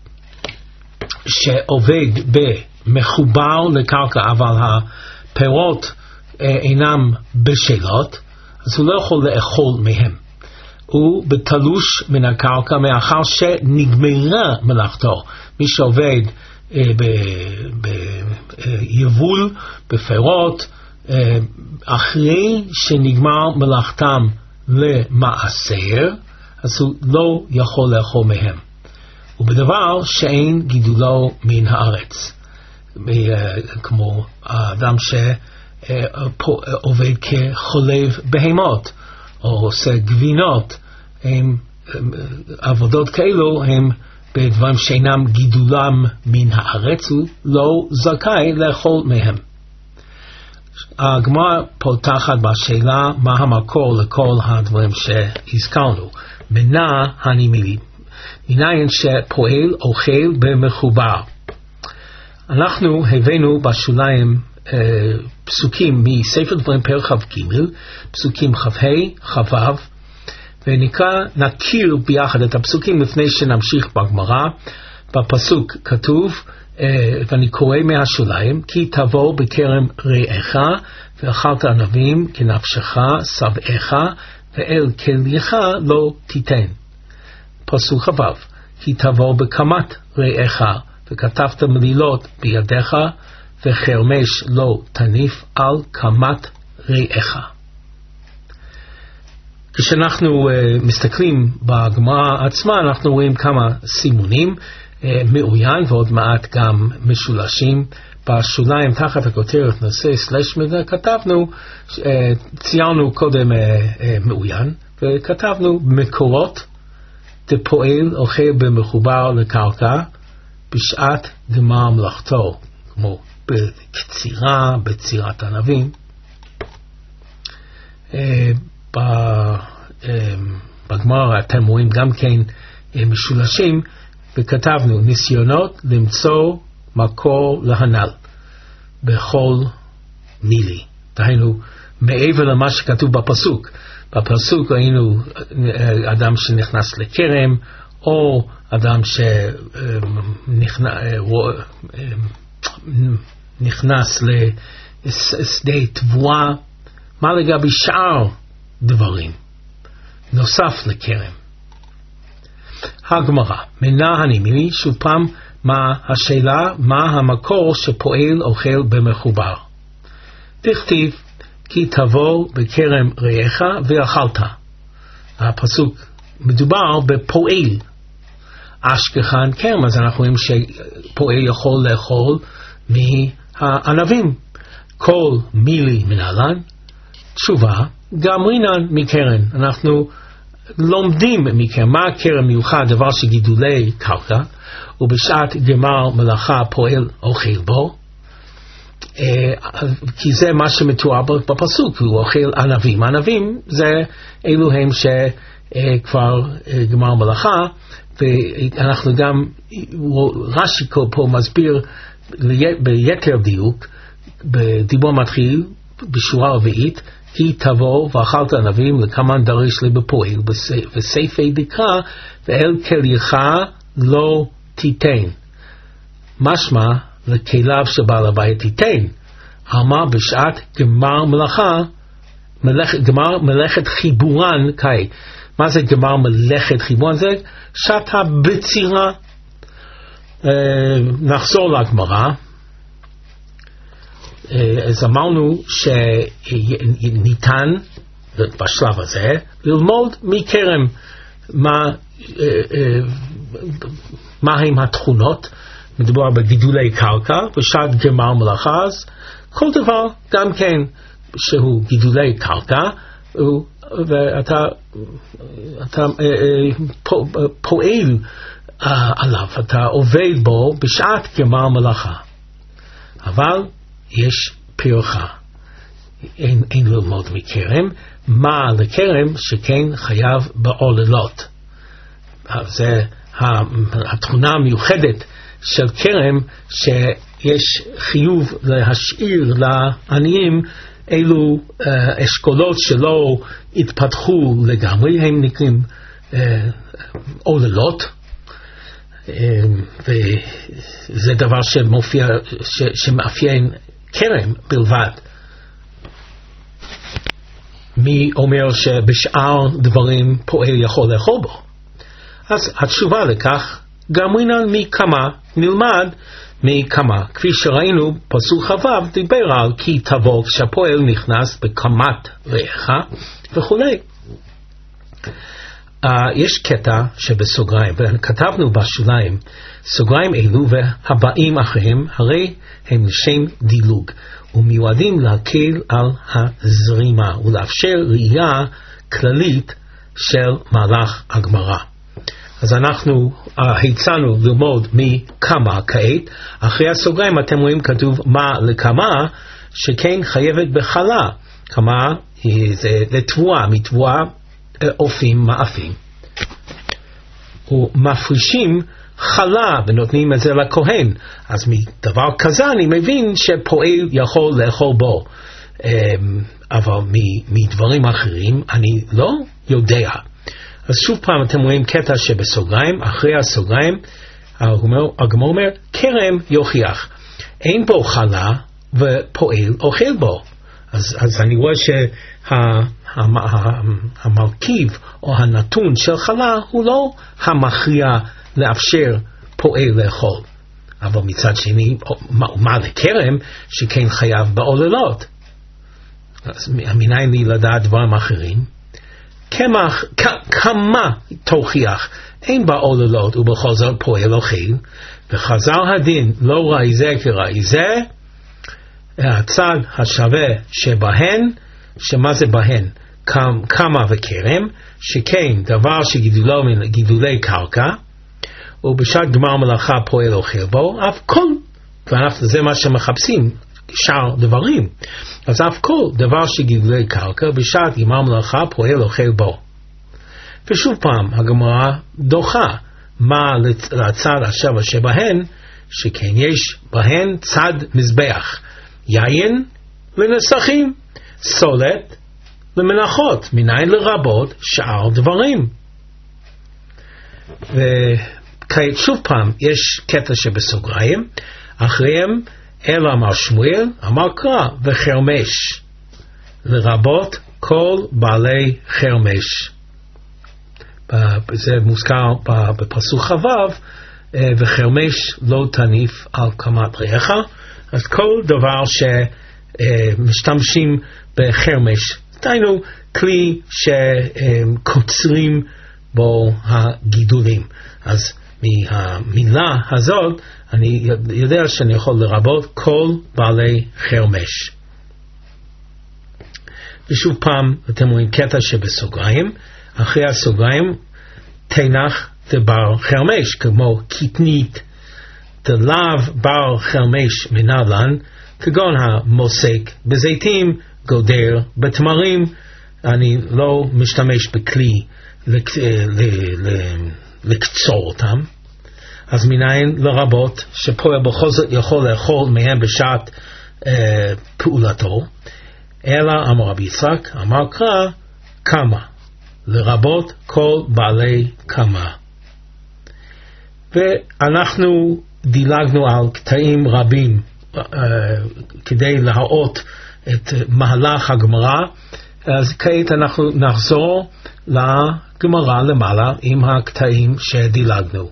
שעובד במחובר לקרקע אבל הפירות אינם בשלות, אז הוא לא יכול לאכול מהם. הוא בתלוש מן הקרקע מאחר שנגמרה מלאכתו. מי שעובד ביבול, בפירות, אחרי שנגמר מלאכתם למעשר, אז הוא לא יכול לאכול מהם. ובדבר שאין גידולו מן הארץ, כמו האדם שעובד כחולב בהמות או עושה גבינות, הם, עבודות כאלו הם בדברים שאינם גידולם מן הארץ, הוא לא זכאי לאכול מהם. הגמרא פותחת בשאלה מה המקור לכל הדברים שהזכרנו. מנה הנמלי, מניין שפועל אוכל במחובר. אנחנו הבאנו בשוליים אה, פסוקים מספר דברים פרק כ"ג, פסוקים כ"ה, כ"ו, ונקרא, נכיר ביחד את הפסוקים לפני שנמשיך בגמרא. בפסוק כתוב, אה, ואני קורא מהשוליים, כי תבוא בכרם רעך ואכלת ענבים כנפשך שבעך ואל כליך לא תיתן. פסוק כ"ו, כי תבוא בקמת רעך וכתבת מלילות בידיך וחרמש לא תניף על קמת רעך. כשאנחנו uh, מסתכלים בגמרא עצמה, אנחנו רואים כמה סימונים, uh, מעוין ועוד מעט גם משולשים. בשוליים תחת הכותרת נושא סלש מזה כתבנו, uh, ציירנו קודם uh, uh, מעוין, וכתבנו מקורות דפועל אוכל במחובר לקרקע בשעת גמר מלאכתו, כמו בקצירה, בצירת ענבים. בגמרא אתם רואים גם כן משולשים, וכתבנו ניסיונות למצוא מקור להנ"ל בכל מילי. דהיינו, מעבר למה שכתוב בפסוק. בפסוק ראינו אדם שנכנס לכרם, או אדם שנכנס לשדה תבואה. מה לגבי שאר דברים נוסף לכרם? הגמרא, מנה הנמלי, שוב פעם, מה השאלה, מה המקור שפועל אוכל במחובר? תכתיב, כי תבוא בכרם רעך ואכלת. הפסוק מדובר בפועל. אשכחן כרם, אז אנחנו רואים שפועל יכול לאכול מהענבים. כל מילי מנהלן, תשובה, גם רינן מקרן. אנחנו לומדים מכרם. מה הקרן מיוחד? דבר שגידולי קרקע, ובשעת גמר מלאכה פועל אוכל בו. כי זה מה שמתואר בפסוק, הוא אוכל ענבים. ענבים זה אלו הם שכבר גמר מלאכה, ואנחנו גם, רש"י פה מסביר ביתר דיוק, בדיבור מתחיל בשורה רביעית, כי תבוא ואכלת ענבים לכמן דריש לי בפועל, וסייפי דקרא, ואל כליך לא תיתן. משמע, לכליו שבעל הבית תיתן. אמר בשעת גמר מלאכה, מלאכ, גמר מלאכת חיבורן קאי. מה זה גמר מלאכת חיבורן? זה שעת הבצירה. אה, נחזור לגמרא. אה, אז אמרנו שניתן בשלב הזה ללמוד מכרם מה, אה, אה, מה הם התכונות. מדובר בגידולי קרקע, בשעת גמר מלאכה, אז כל דבר גם כן שהוא גידולי קרקע, ואתה אתה, פועל עליו, אתה עובד בו בשעת גמר מלאכה. אבל יש פרחה, אין, אין ללמוד מכרם. מה לכרם? שכן חייב בעוללות. זה התכונה המיוחדת של כרם שיש חיוב להשאיר לעניים אילו uh, אשכולות שלא התפתחו לגמרי, הם נקראים uh, עוללות, uh, וזה דבר שמופיע, ש, שמאפיין כרם בלבד. מי אומר שבשאר דברים פועל יכול לאכול בו? אז התשובה לכך, גמרינן מכמה, נלמד מכמה. כפי שראינו, פסוק חו"ב דיבר על כי תבוא כשהפועל נכנס בקמת רעך וכו'. Uh, יש קטע שבסוגריים, וכתבנו בשוליים, סוגריים אלו והבאים אחריהם, הרי הם לשם דילוג, ומיועדים להקל על הזרימה, ולאפשר ראייה כללית של מהלך הגמרא. אז אנחנו uh, הצענו ללמוד מכמה כעת. אחרי הסוגריים אתם רואים כתוב מה לכמה, שכן חייבת בחלה. כמה זה לתבואה, מתבואה אופים מאפים. ומפרישים חלה ונותנים את זה לכהן. אז מדבר כזה אני מבין שפועל יכול לאכול בו. אבל מדברים אחרים אני לא יודע. אז שוב פעם אתם רואים קטע שבסוגריים, אחרי הסוגריים, הגמרא אומר, כרם יוכיח. אין בו חלה ופועל אוכל בו. אז, אז אני רואה שהמרכיב או הנתון של חלה הוא לא המכריע לאפשר פועל לאכול. אבל מצד שני, מה לכרם שכן חייב בעוללות? אז מניין לי לדעת דברים אחרים? כמה, כמה תוכיח, אין בה עוללות ובכל זאת פועל אוכל, וחזר הדין לא ראי זה כראי זה, הצד השווה שבהן, שמה זה בהן? כמה וכרם, שכן דבר שגידולו גידולי קרקע, ובשעת גמר מלאכה פועל אוכל בו, אף כל, וזה מה שמחפשים, שאר דברים. אז אף כל דבר שגידולי קרקע בשעת גמר מלאכה פועל אוכל בו. ושוב פעם הגמרא דוחה מה לצד השווה שבהן, שכן יש בהן צד מזבח, יין לנסכים, סולת למנחות, מניין לרבות שאר דברים. וכעת שוב פעם יש קטע שבסוגריים, אחריהם אלא אמר שמואל, אמר קרא וחרמש, לרבות כל בעלי חרמש. זה מוזכר בפסוק חו"ב, וחרמש לא תניף על קמת רעך. אז כל דבר שמשתמשים בחרמש, דהיינו כלי שקוצרים בו הגידולים. אז מהמילה הזאת אני יודע שאני יכול לרבות כל בעלי חרמש. ושוב פעם אתם רואים קטע שבסוגריים, אחרי הסוגריים תנח דבר חרמש, כמו קטנית, דלאו בר חרמש מנהלן, כגון המוסק בזיתים, גודר בתמרים. אני לא משתמש בכלי לק... לקצור אותם. אז מניין לרבות שפועל בכל זאת יכול לאכול מהם בשעת אה, פעולתו, אלא אמר רבי יצחק, אמר קרא כמה, לרבות כל בעלי כמה. ואנחנו דילגנו על קטעים רבים אה, כדי להראות את מהלך הגמרא. אז כעת אנחנו נחזור לגמרא למעלה עם הקטעים שדילגנו.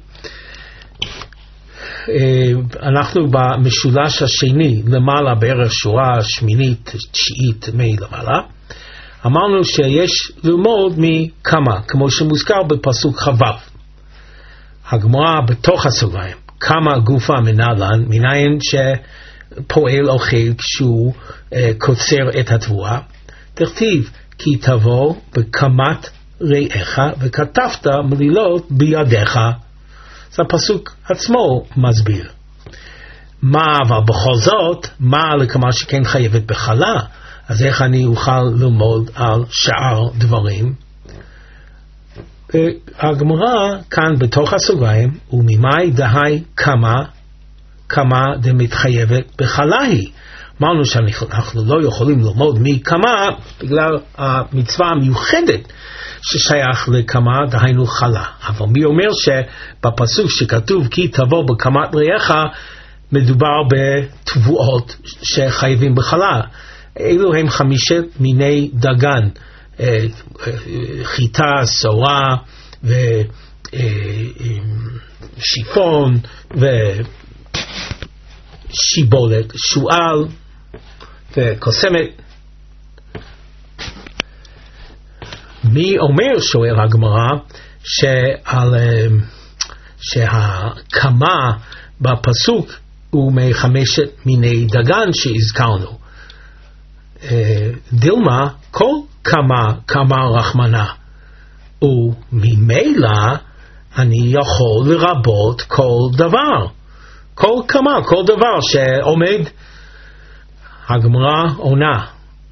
אנחנו במשולש השני למעלה בערך שורה שמינית תשיעית מלמעלה, אמרנו שיש ללמוד מכמה, כמו שמוזכר בפסוק חו"ב. הגמרא בתוך הסוגריים, כמה גופה מנהלן, מניין שפועל אוכל כשהוא אה, קוצר את התבואה, תכתיב כי תבוא בקמת רעך וכתבת מלילות בידיך. אז הפסוק עצמו מסביר. מה אבל בכל זאת, מה לכמה שכן חייבת בחלה, אז איך אני אוכל ללמוד על שאר דברים? הגמרא כאן בתוך הסוגריים, וממאי דהי כמה כמה דמתחייבת בחלה היא. אמרנו שאנחנו לא יכולים ללמוד מכמה בגלל המצווה המיוחדת ששייך לכמה, דהיינו חלה. אבל מי אומר שבפסוק שכתוב כי תבוא בקמת רעך מדובר בתבואות שחייבים בחלה. אלו הם חמישת מיני דגן, חיטה, שורה ושיפון ושיבולת, שועל וקוסמת. מי אומר, שואל הגמרא, שעל שהקמה בפסוק הוא מחמשת מיני דגן שהזכרנו. דילמה, כל כמה כמה רחמנה, וממילא אני יכול לרבות כל דבר, כל כמה, כל דבר שעומד. הגמרא עונה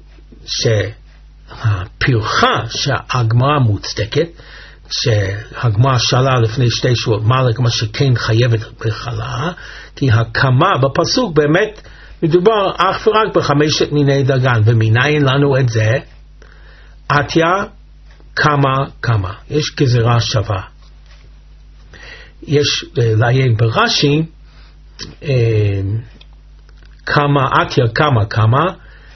שהפרחה שהגמרא מוצדקת, שהגמרא שאלה לפני שתי שבועות מה לכמה שכן חייבת בחלה, כי הקמה בפסוק באמת מדובר אך ורק בחמשת מיני דגן. ומניין לנו את זה? עתיה כמה כמה, יש גזירה שווה. יש לעיין ברש"י כמה עתיה כמה כמה,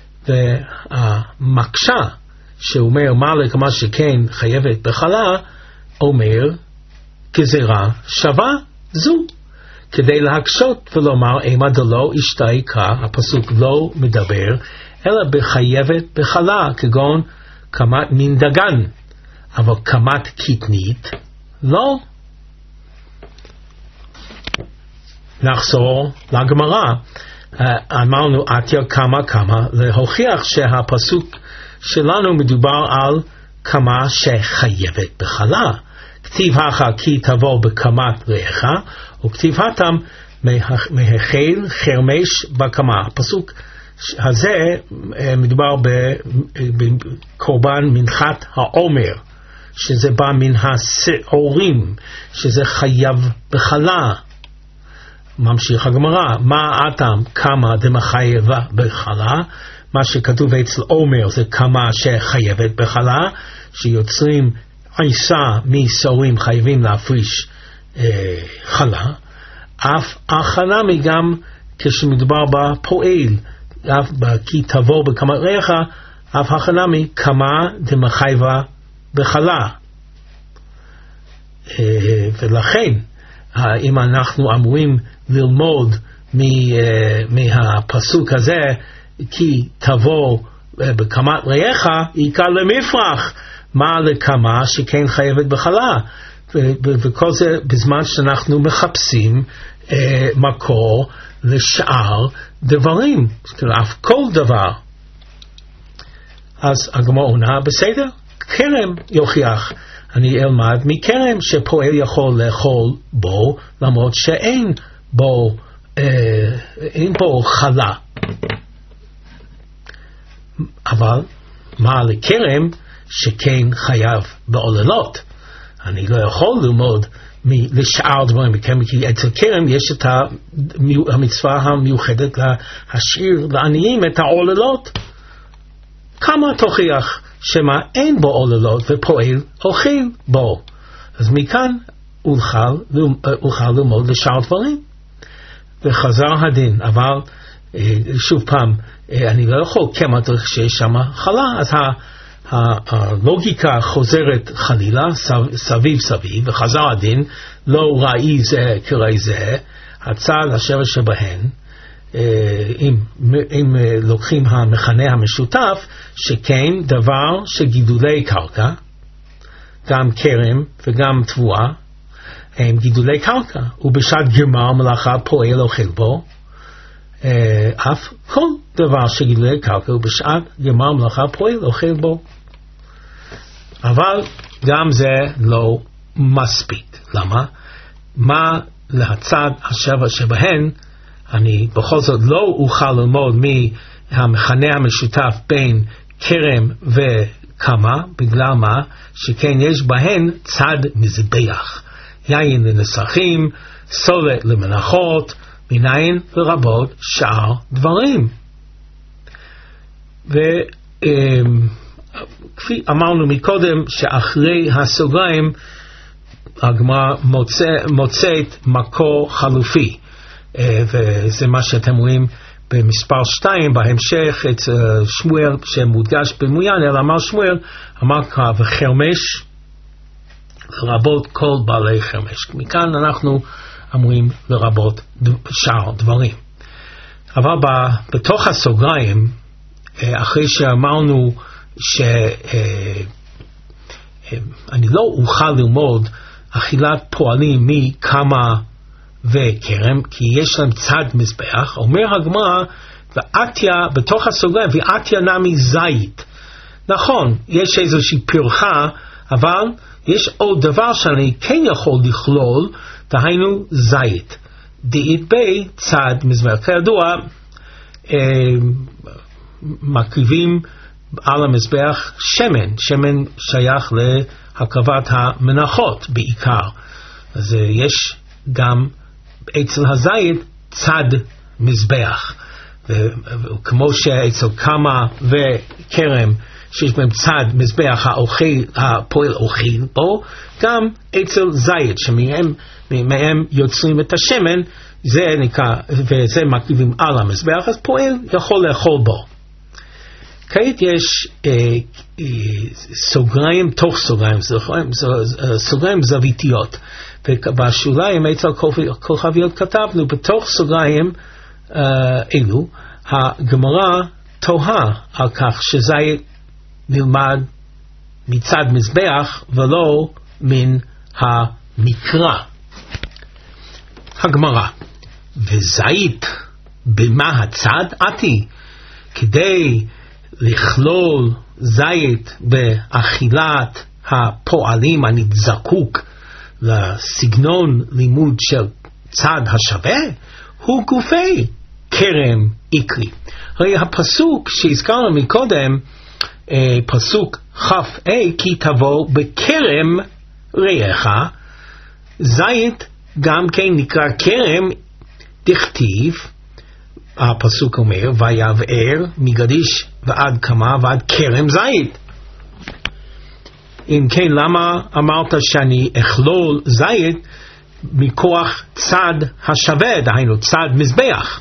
והמקשה שאומר מה לכמה שכן חייבת בחלה אומר גזירה שווה זו, כדי להקשות ולומר אימה דלא השתהיקה, הפסוק לא מדבר אלא בחייבת בחלה, כגון קמת מין דגן, אבל קמת קטנית לא. נחזור לגמרא. אמרנו עתיה כמה כמה, להוכיח שהפסוק שלנו מדובר על כמה שחייבת בחלה. כתיב הכה כי תבוא בקמת רעך, וכתיב התם מהחל חרמש בקמה. הפסוק הזה מדובר בקורבן מנחת העומר, שזה בא מן השעורים, שזה חייב בחלה. ממשיך הגמרא, מה אתם כמה דמחייבה בחלה? מה שכתוב אצל עומר זה כמה שחייבת בחלה, שיוצרים עיסה משעורים חייבים להפריש אה, חלה. אף החנמי גם כשמדובר בפועל, אף כי תבוא בקמת רעך, אף החנמי כמה דמחייבה בחלה. אה, ולכן אם אנחנו אמורים ללמוד מהפסוק הזה כי תבוא בקמת רעך, עיקר למפרח מה לכמה שכן חייבת בחלה, וכל זה בזמן שאנחנו מחפשים מקור לשאר דברים, אף כל דבר. אז הגמרא עונה בסדר, כרם יוכיח. אני אלמד מכרם שפועל יכול לאכול בו למרות שאין בו אה, אין בו חלה. אבל מה לכרם שכן חייב בעוללות? אני לא יכול ללמוד לשאר דברים מכרם, כי אצל כרם יש את המצווה המיוחדת להשאיר לעניים את העוללות. כמה תוכיח שמה אין בו עוללות ופועל אוכל בו? אז מכאן אוכל, אוכל ללמוד לשאר דברים. וחזר הדין, אבל שוב פעם, אני לא יכול כמה דרך שיש שם חלה, אז הלוגיקה חוזרת חלילה סביב סביב, וחזר הדין, לא ראי זה כראי זה, הצד אשר שבהן, אם, אם לוקחים המכנה המשותף, שכן דבר שגידולי קרקע, גם כרם וגם תבואה, הם גידולי קרקע, ובשעת גמר מלאכה פועל אוכל בו, אף כל דבר שגידולי קרקע, ובשעת גמר מלאכה פועל אוכל בו. אבל גם זה לא מספיק. למה? מה להצד אשר שבהן, אני בכל זאת לא אוכל ללמוד מהמכנה המשותף בין כרם וכמה, בגלל מה? שכן יש בהן צד מזבח, יין לנסחים, סולת למנחות, מניין לרבות שאר דברים. וכפי אמרנו מקודם, שאחרי הסוגריים הגמרא מוצא, מוצאת מקור חלופי, וזה מה שאתם רואים במספר שתיים בהמשך, את שמואל שמודגש במוין, אלא אמר שמואל, אמר כך, וחרמש לרבות כל בעלי חרמש. מכאן אנחנו אמורים לרבות שאר דברים. אבל בתוך הסוגריים, אחרי שאמרנו שאני לא אוכל ללמוד אכילת פועלים מכמה וכרם, כי יש להם צד מזבח, אומר הגמרא, ועתיה בתוך הסוגריים, ועתיה נמי זית. נכון, יש איזושהי פרחה, אבל יש עוד דבר שאני כן יכול לכלול, דהיינו זית. דאית בי צד מזבח. כידוע, אה, מקריבים על המזבח שמן. שמן שייך להקרבת המנחות בעיקר. אז אה, יש גם אצל הזית צד מזבח. וכמו שאצל קמה וכרם, שיש בהם צד מזבח האוכל, הפועל אוכל בו, גם אצל זית שמהם מהם יוצרים את השמן, זה נקרא, וזה מקריבים על המזבח, אז פועל יכול לאכול בו. כעת יש אה, אה, סוגריים תוך סוגריים, סוגריים, סוגריים זוויתיות, ובשוליים אצל כוכביות כתבנו, בתוך סוגריים אה, אלו, הגמרא תוהה על כך שזית נלמד מצד מזבח ולא מן המקרא. הגמרא, וזית במה הצד? עתי, כדי לכלול זית באכילת הפועלים, אני זקוק לסגנון לימוד של צד השווה, הוא גופי כרם עיקרי. הרי הפסוק שהזכרנו מקודם, פסוק חף A, כי תבוא בכרם רעך, זית גם כן נקרא כרם, דכתיב, הפסוק אומר, ויבער מגדיש ועד קמה ועד כרם זית. אם כן, למה אמרת שאני אכלול זית מכוח צד השווה, דהיינו צד מזבח?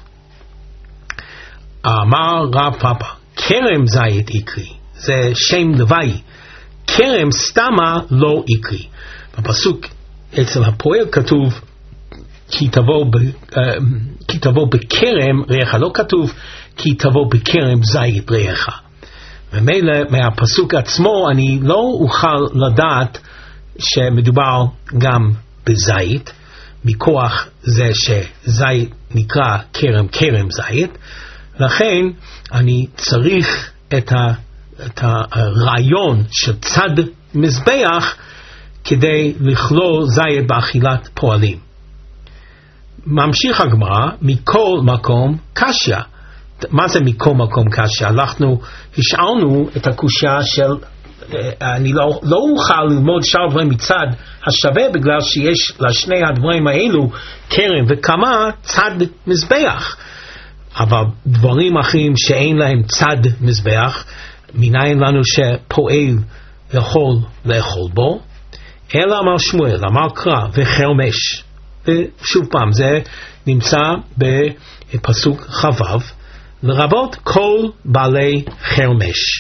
אמר רב פאפא, כרם זית עיקרי, זה שם לוואי, כרם סתמה לא עיקרי. בפסוק אצל הפועל כתוב כי תבוא, ב, uh, כי תבוא בכרם רעך, לא כתוב כי תבוא בכרם זית רעך. ומילא מהפסוק עצמו אני לא אוכל לדעת שמדובר גם בזית, מכוח זה שזית נקרא כרם כרם זית, לכן אני צריך את, ה, את הרעיון של צד מזבח כדי לכלול זית באכילת פועלים. ממשיך הגמרא, מכל מקום קשיא. מה זה מכל מקום קשיא? אנחנו השארנו את הקושיה של אני לא, לא אוכל ללמוד שאר דברים מצד השווה, בגלל שיש לשני הדברים האלו כרם וכמה צד מזבח. אבל דברים אחרים שאין להם צד מזבח, מניין לנו שפועל יכול לאכול בו? אלא אמר שמואל, אמר קרא וחרמש. ושוב פעם, זה נמצא בפסוק חבב, לרבות כל בעלי חרמש.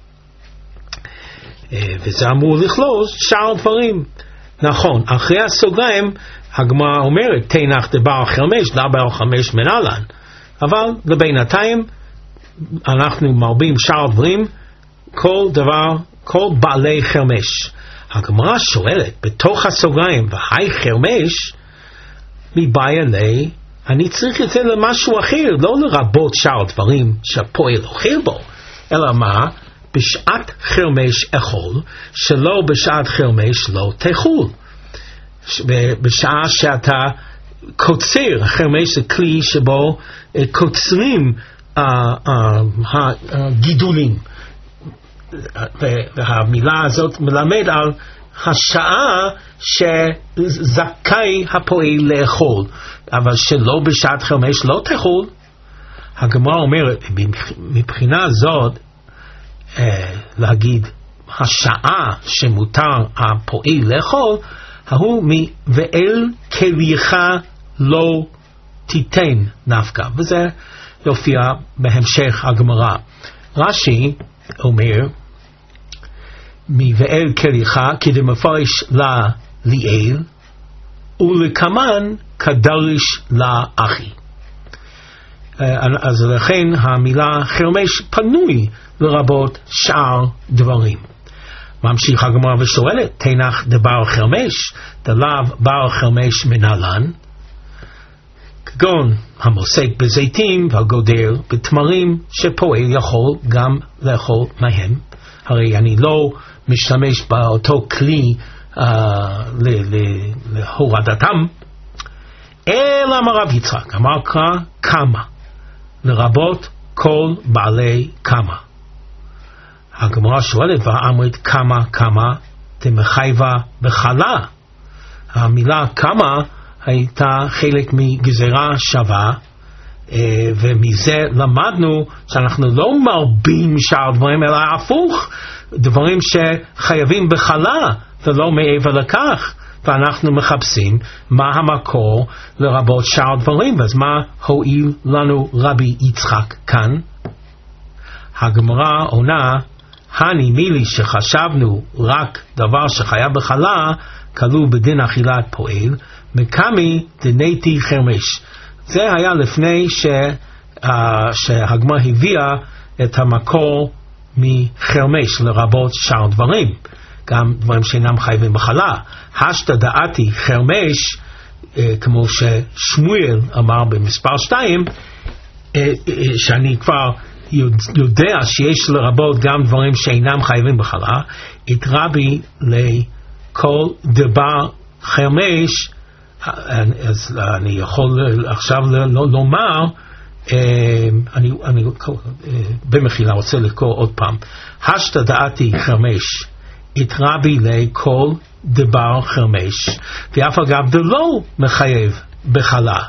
וזה אמור לכלול שאר דברים. נכון, אחרי הסוגריים, הגמרא אומרת, תנח דבר חרמש, דבר חמש מנהלן. אבל לבינתיים, אנחנו מרבים שאר דברים, כל דבר, כל בעלי חרמש. הגמרא שואלת, בתוך הסוגריים, והי חרמש, מבעיה לי, אני צריך את זה למשהו אחר, לא לרבות שאר דברים שהפועל אוכל בו, אלא מה? בשעת חרמש אכול, שלא בשעת חרמש לא תאכול. בשעה שאתה קוצר, החרמש זה כלי שבו קוצרים הגידולים, והמילה הזאת מלמד על השעה שזכאי הפועל לאכול, אבל שלא בשעת חרמש לא תאכול. הגמרא אומרת, מבחינה זאת, אה, להגיד, השעה שמותר הפועל לאכול, ההוא ואל כליך לא תיתן נפקא, וזה יופיע בהמשך הגמרא. רש"י אומר, מבעל כליך כדמפרש לה ליאל, ולקמן כדריש לאחי. אז לכן המילה חרמש פנוי לרבות שאר דברים. ממשיך הגמרא ושואלת, תנח דבר חרמש, דלאו בר חרמש מנהלן, כגון המוסק בזיתים והגודר בתמרים, שפועל יכול גם לאכול מהם. הרי אני לא משתמש באותו כלי uh, להורדתם, אלא מרב יצחק אמר קרא כמה, לרבות כל בעלי כמה. הגמרא שואלת, ואמרת כמה כמה תמחייבה בחלה. המילה כמה הייתה חלק מגזרה שווה, ומזה למדנו שאנחנו לא מרבים שאר דברים, אלא הפוך, דברים שחייבים בחלה ולא מעבר לכך, ואנחנו מחפשים מה המקור לרבות שאר דברים. אז מה הועיל לנו רבי יצחק כאן? הגמרא עונה, הני מילי שחשבנו רק דבר שחייב בחלה כלול בדין אכילת פועל, מקמי דנייתי חרמש. זה היה לפני ש, uh, שהגמרא הביאה את המקור מחרמש לרבות שאר דברים, גם דברים שאינם חייבים בחלה. השתא דעתי חרמש, uh, כמו ששמואל אמר במספר שתיים, uh, uh, שאני כבר יודע שיש לרבות גם דברים שאינם חייבים בחלה, את רבי לכל דבר חרמש. אז אני יכול עכשיו לומר, אני, אני במחילה רוצה לקרוא עוד פעם, השתא דעתי חרמש, את רבי לכל דבר חרמש, ואף אגב דלא מחייב בחלה.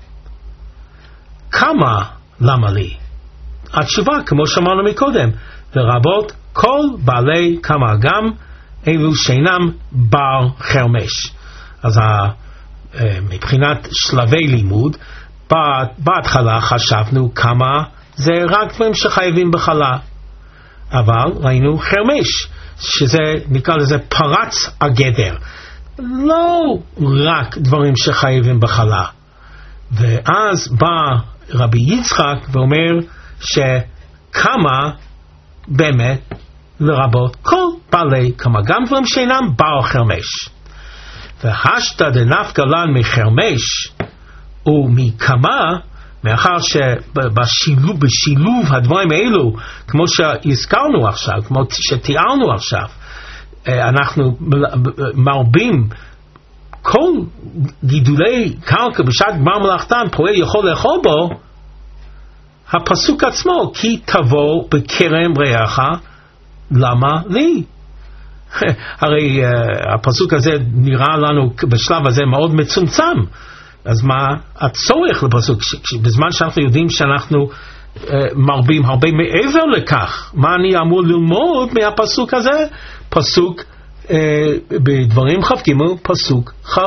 כמה למה לי? התשובה כמו שאמרנו מקודם, לרבות כל בעלי כמה, גם אלו שאינם בר חרמש. אז מבחינת שלבי לימוד, בהתחלה חשבנו כמה זה רק דברים שחייבים בחלה, אבל ראינו חרמש, שזה נקרא לזה פרץ הגדר, לא רק דברים שחייבים בחלה. ואז בא רבי יצחק ואומר שכמה באמת לרבות כל בעלי כמה, גם דברים שאינם בר חרמש. והשתא דנפקא לן מחרמש ומכמה, מאחר שבשילוב בשילוב הדברים האלו, כמו שהזכרנו עכשיו, כמו שתיארנו עכשיו, אנחנו מרבים כל גידולי קרקע בשעת גמר מלאכתן פועל יכול לאכול בו. הפסוק עצמו, כי תבוא בכרם רעך, למה לי? הרי uh, הפסוק הזה נראה לנו בשלב הזה מאוד מצומצם. אז מה הצורך לפסוק? בזמן שאנחנו יודעים שאנחנו uh, מרבים הרבה מעבר לכך, מה אני אמור ללמוד מהפסוק הזה? פסוק uh, בדברים כ"ג, פסוק כ"ה.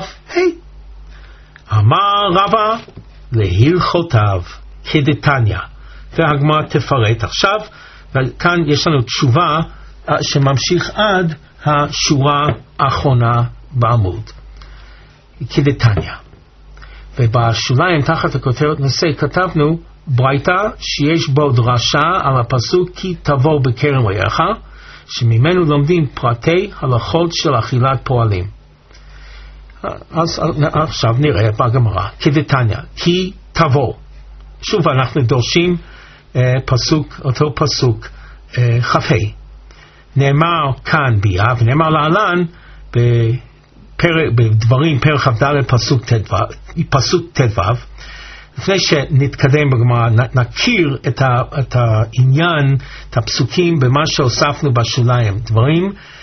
אמר רבא להלכותיו כדתניא, והגמרא תפרט עכשיו, וכאן יש לנו תשובה uh, שממשיך עד השורה האחרונה בעמוד כדתניא. ובשוליים תחת הכותרת נושא כתבנו ברייתא שיש בו דרשה על הפסוק כי תבוא בכרם רעך, שממנו לומדים פרטי הלכות של אכילת פועלים. אז עכשיו נראה בגמרא כדתניא, כי תבוא. שוב אנחנו דורשים אה, פסוק, אותו פסוק אה, כ"ה. נאמר כאן ביה, ונאמר להלן בפרק, בדברים פרק כ"ד פסוק ט"ו. לפני שנתקדם בגמרא, נכיר את, ה, את העניין, את הפסוקים במה שהוספנו בשוליים. דברים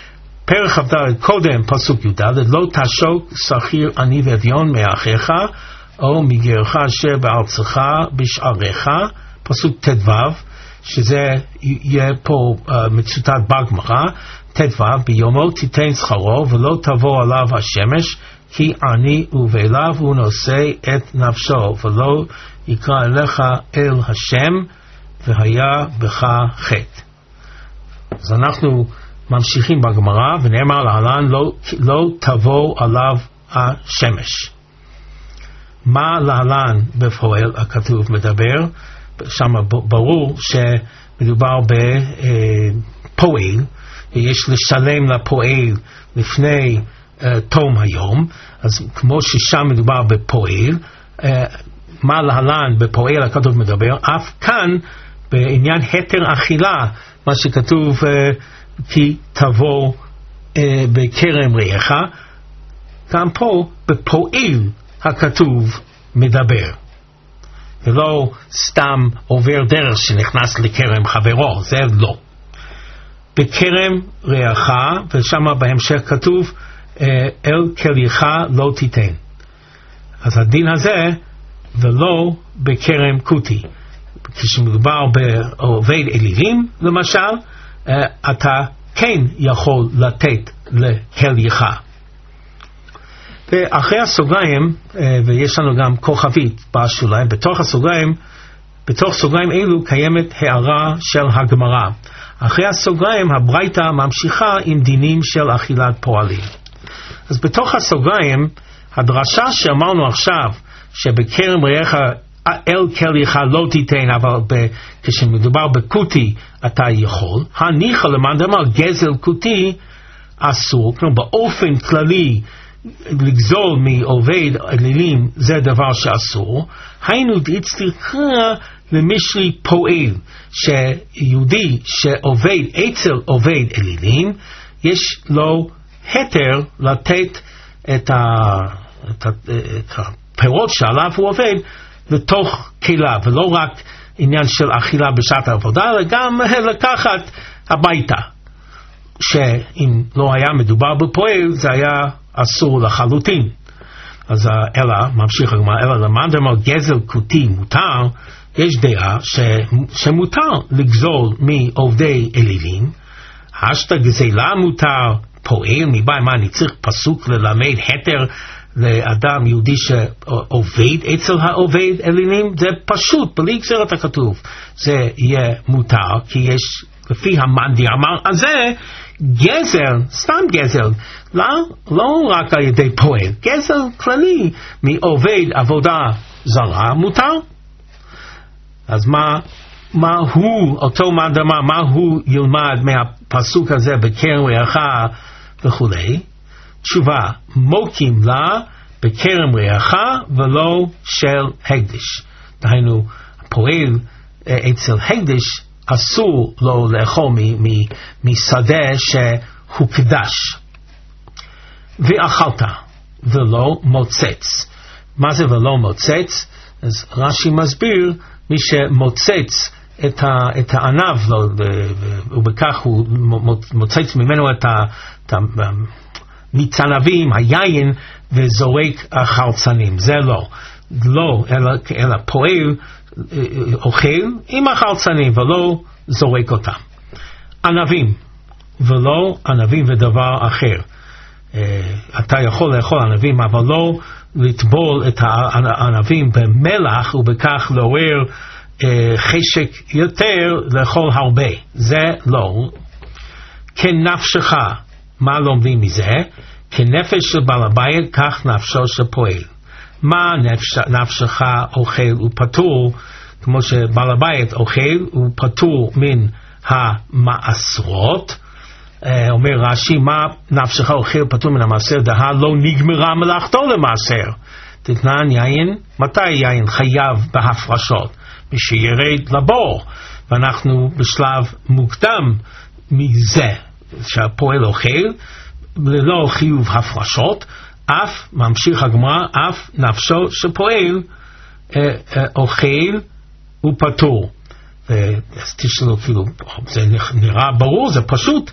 פרק כ"ד קודם פסוק י"ד, לא תשוק שכיר עני ואביון מאחיך או מגרך אשר בארצך בשעריך, פסוק ט"ו, שזה יהיה פה uh, מצוטט בגמרא, ט"ו, ביומו תיתן שכרו ולא תבוא עליו השמש כי עני ובאליו הוא נושא את נפשו ולא יקרא אליך אל השם והיה בך חטא. אז אנחנו ממשיכים בגמרא ונאמר להלן לא, לא תבוא עליו השמש. מה להלן בפועל הכתוב מדבר? שם ברור שמדובר בפועל, יש לשלם לפועל לפני uh, תום היום, אז כמו ששם מדובר בפועל, uh, מה להלן בפועל הכתוב מדבר, אף כאן בעניין היתר אכילה, מה שכתוב uh, כי תבוא uh, בכרם רעך, גם פה בפועל הכתוב מדבר. ולא סתם עובר דרך שנכנס לכרם חברו, זה לא. בכרם רעך, ושם בהמשך כתוב, אל כליך לא תיתן. אז הדין הזה, ולא בכרם כותי. כשמדובר בעובד אלילים, למשל, אתה כן יכול לתת לכליך. ואחרי הסוגריים, ויש לנו גם כוכבית בשוליים, בתוך הסוגריים, בתוך סוגריים אלו קיימת הערה של הגמרא. אחרי הסוגריים הברייתא ממשיכה עם דינים של אכילת פועלים. אז בתוך הסוגריים, הדרשה שאמרנו עכשיו, שבכרם רעך אל כליך לא תיתן, אבל כשמדובר בכותי אתה יכול, הניחא למאן דאמר גזל כותי אסור, כלומר באופן כללי, לגזול מעובד אלילים זה דבר שאסור. היינו דאצטריכה למשלי פועל, שיהודי שעובד אצל עובד אלילים יש לו היתר לתת את, ה, את, ה, את הפירות שעליו הוא עובד לתוך כליו, ולא רק עניין של אכילה בשעת העבודה, אלא גם לקחת הביתה, שאם לא היה מדובר בפועל זה היה אסור לחלוטין. אז אלא, ממשיך הגמרא, אלא למאן דאמר גזל כותי מותר, יש דעה ש, שמותר לגזול מעובדי אלילים. השתא גזלה מותר פועל, מבעי מה אני צריך פסוק ללמד היתר לאדם יהודי שעובד אצל העובד אלילים? זה פשוט, בלי גזירת הכתוב זה יהיה מותר, כי יש לפי המאן דאמר הזה גזל, סתם גזל, לא, לא רק על ידי פועל, גזל כללי מעובד עבודה זרה מותר. אז מה, מה הוא, אותו מאן דאמר, מה הוא ילמד מהפסוק הזה בכרם רעך וכו'? תשובה, מוקים לה בכרם רעך ולא של הקדש. דהיינו, פועל אצל הקדש אסור לו לאכול משדה שהוקדש. ואכלת ולא מוצץ. מה זה ולא מוצץ? אז רש"י מסביר, מי שמוצץ את, ה, את הענב לו, ובכך הוא מוצץ ממנו את, ה, את המיץ ענבים, היין, וזורק החרצנים. זה לא. לא, אלא, אלא פועל אוכל עם החרצנים ולא זורק אותם. ענבים ולא ענבים ודבר אחר. אתה יכול לאכול ענבים אבל לא לטבול את הענבים במלח ובכך לעורר חשק יותר לאכול הרבה. זה לא. כנפשך, מה לומדים מזה? כנפש של בעל הבית כך נפשו של פועל. מה נפש, נפשך אוכל ופטור, כמו שבעל הבית אוכל ופטור מן המעשרות. אומר רש"י, מה נפשך אוכל ופטור מן המעשר? דהה לא נגמרה מלאכתו למעשר. תתנן יין, מתי יין חייב בהפרשות? משירד לבור, ואנחנו בשלב מוקדם מזה שהפועל אוכל ללא חיוב הפרשות. אף, ממשיך הגמרא, אף נפשו שפועל אה, אה, אוכל ופטור. אז תשאלו, כאילו, זה נראה ברור, זה פשוט,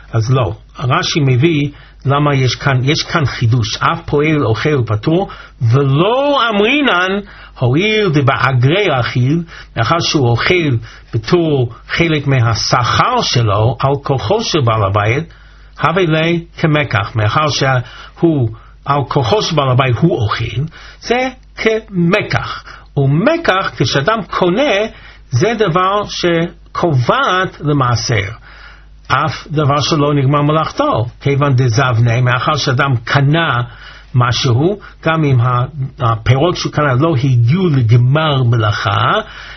אז לא. רש"י מביא למה יש כאן, יש כאן חידוש. אף פועל אוכל פטור, ולא אמרינן הואיל דבאגרי אכיל, מאחר שהוא אוכל בתור חלק מהשכר שלו על כוחו של בעל הבית, הווה לי כמקח, מאחר שהוא על כוחו של בעל הבית הוא אוכל, זה כמקח. ומקח כשאדם קונה זה דבר שקובעת למעשר, אף דבר שלא נגמר מלאכתו, כיוון דזבנה, מאחר שאדם קנה משהו, גם אם הפירות שהוא קנה לא הגיעו לגמר מלאכה,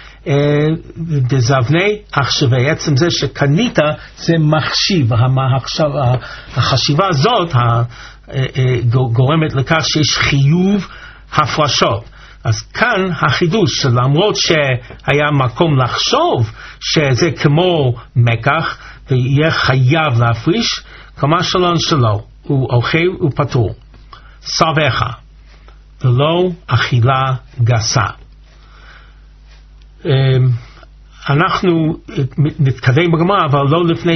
דזבנה, אך שבעצם זה שקנית זה מחשיב. החשיבה הזאת גורמת לכך שיש חיוב הפרשות. אז כאן החידוש, שלמרות שהיה מקום לחשוב שזה כמו מקח ויהיה חייב להפריש, כמה שלון שלו הוא אוכל ופטור. סבכה, ולא אכילה גסה. אנחנו נתקדם בגמרא, אבל לא לפני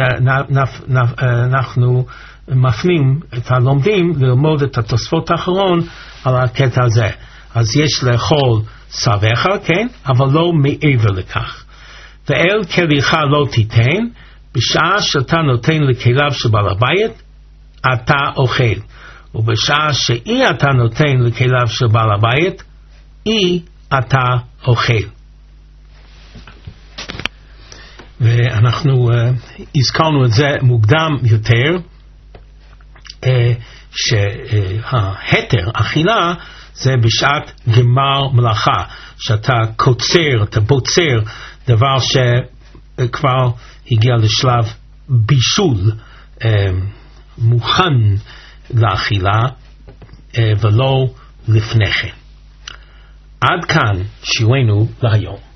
שאנחנו מפנים את הלומדים ללמוד את התוספות האחרון על הקטע הזה. אז יש לאכול סבכה, כן, אבל לא מעבר לכך. ואל כליך לא תיתן, בשעה שאתה נותן לכליו של בעל הבית, אתה אוכל. ובשעה שאי אתה נותן לכליו של בעל הבית, אי אתה אוכל. ואנחנו uh, הזכרנו את זה מוקדם יותר, uh, שההתר, אכילה, זה בשעת גמר מלאכה, שאתה קוצר, אתה בוצר דבר שכבר הגיע לשלב בישול, מוכן לאכילה, ולא לפני כן. עד כאן שיעורנו להיום.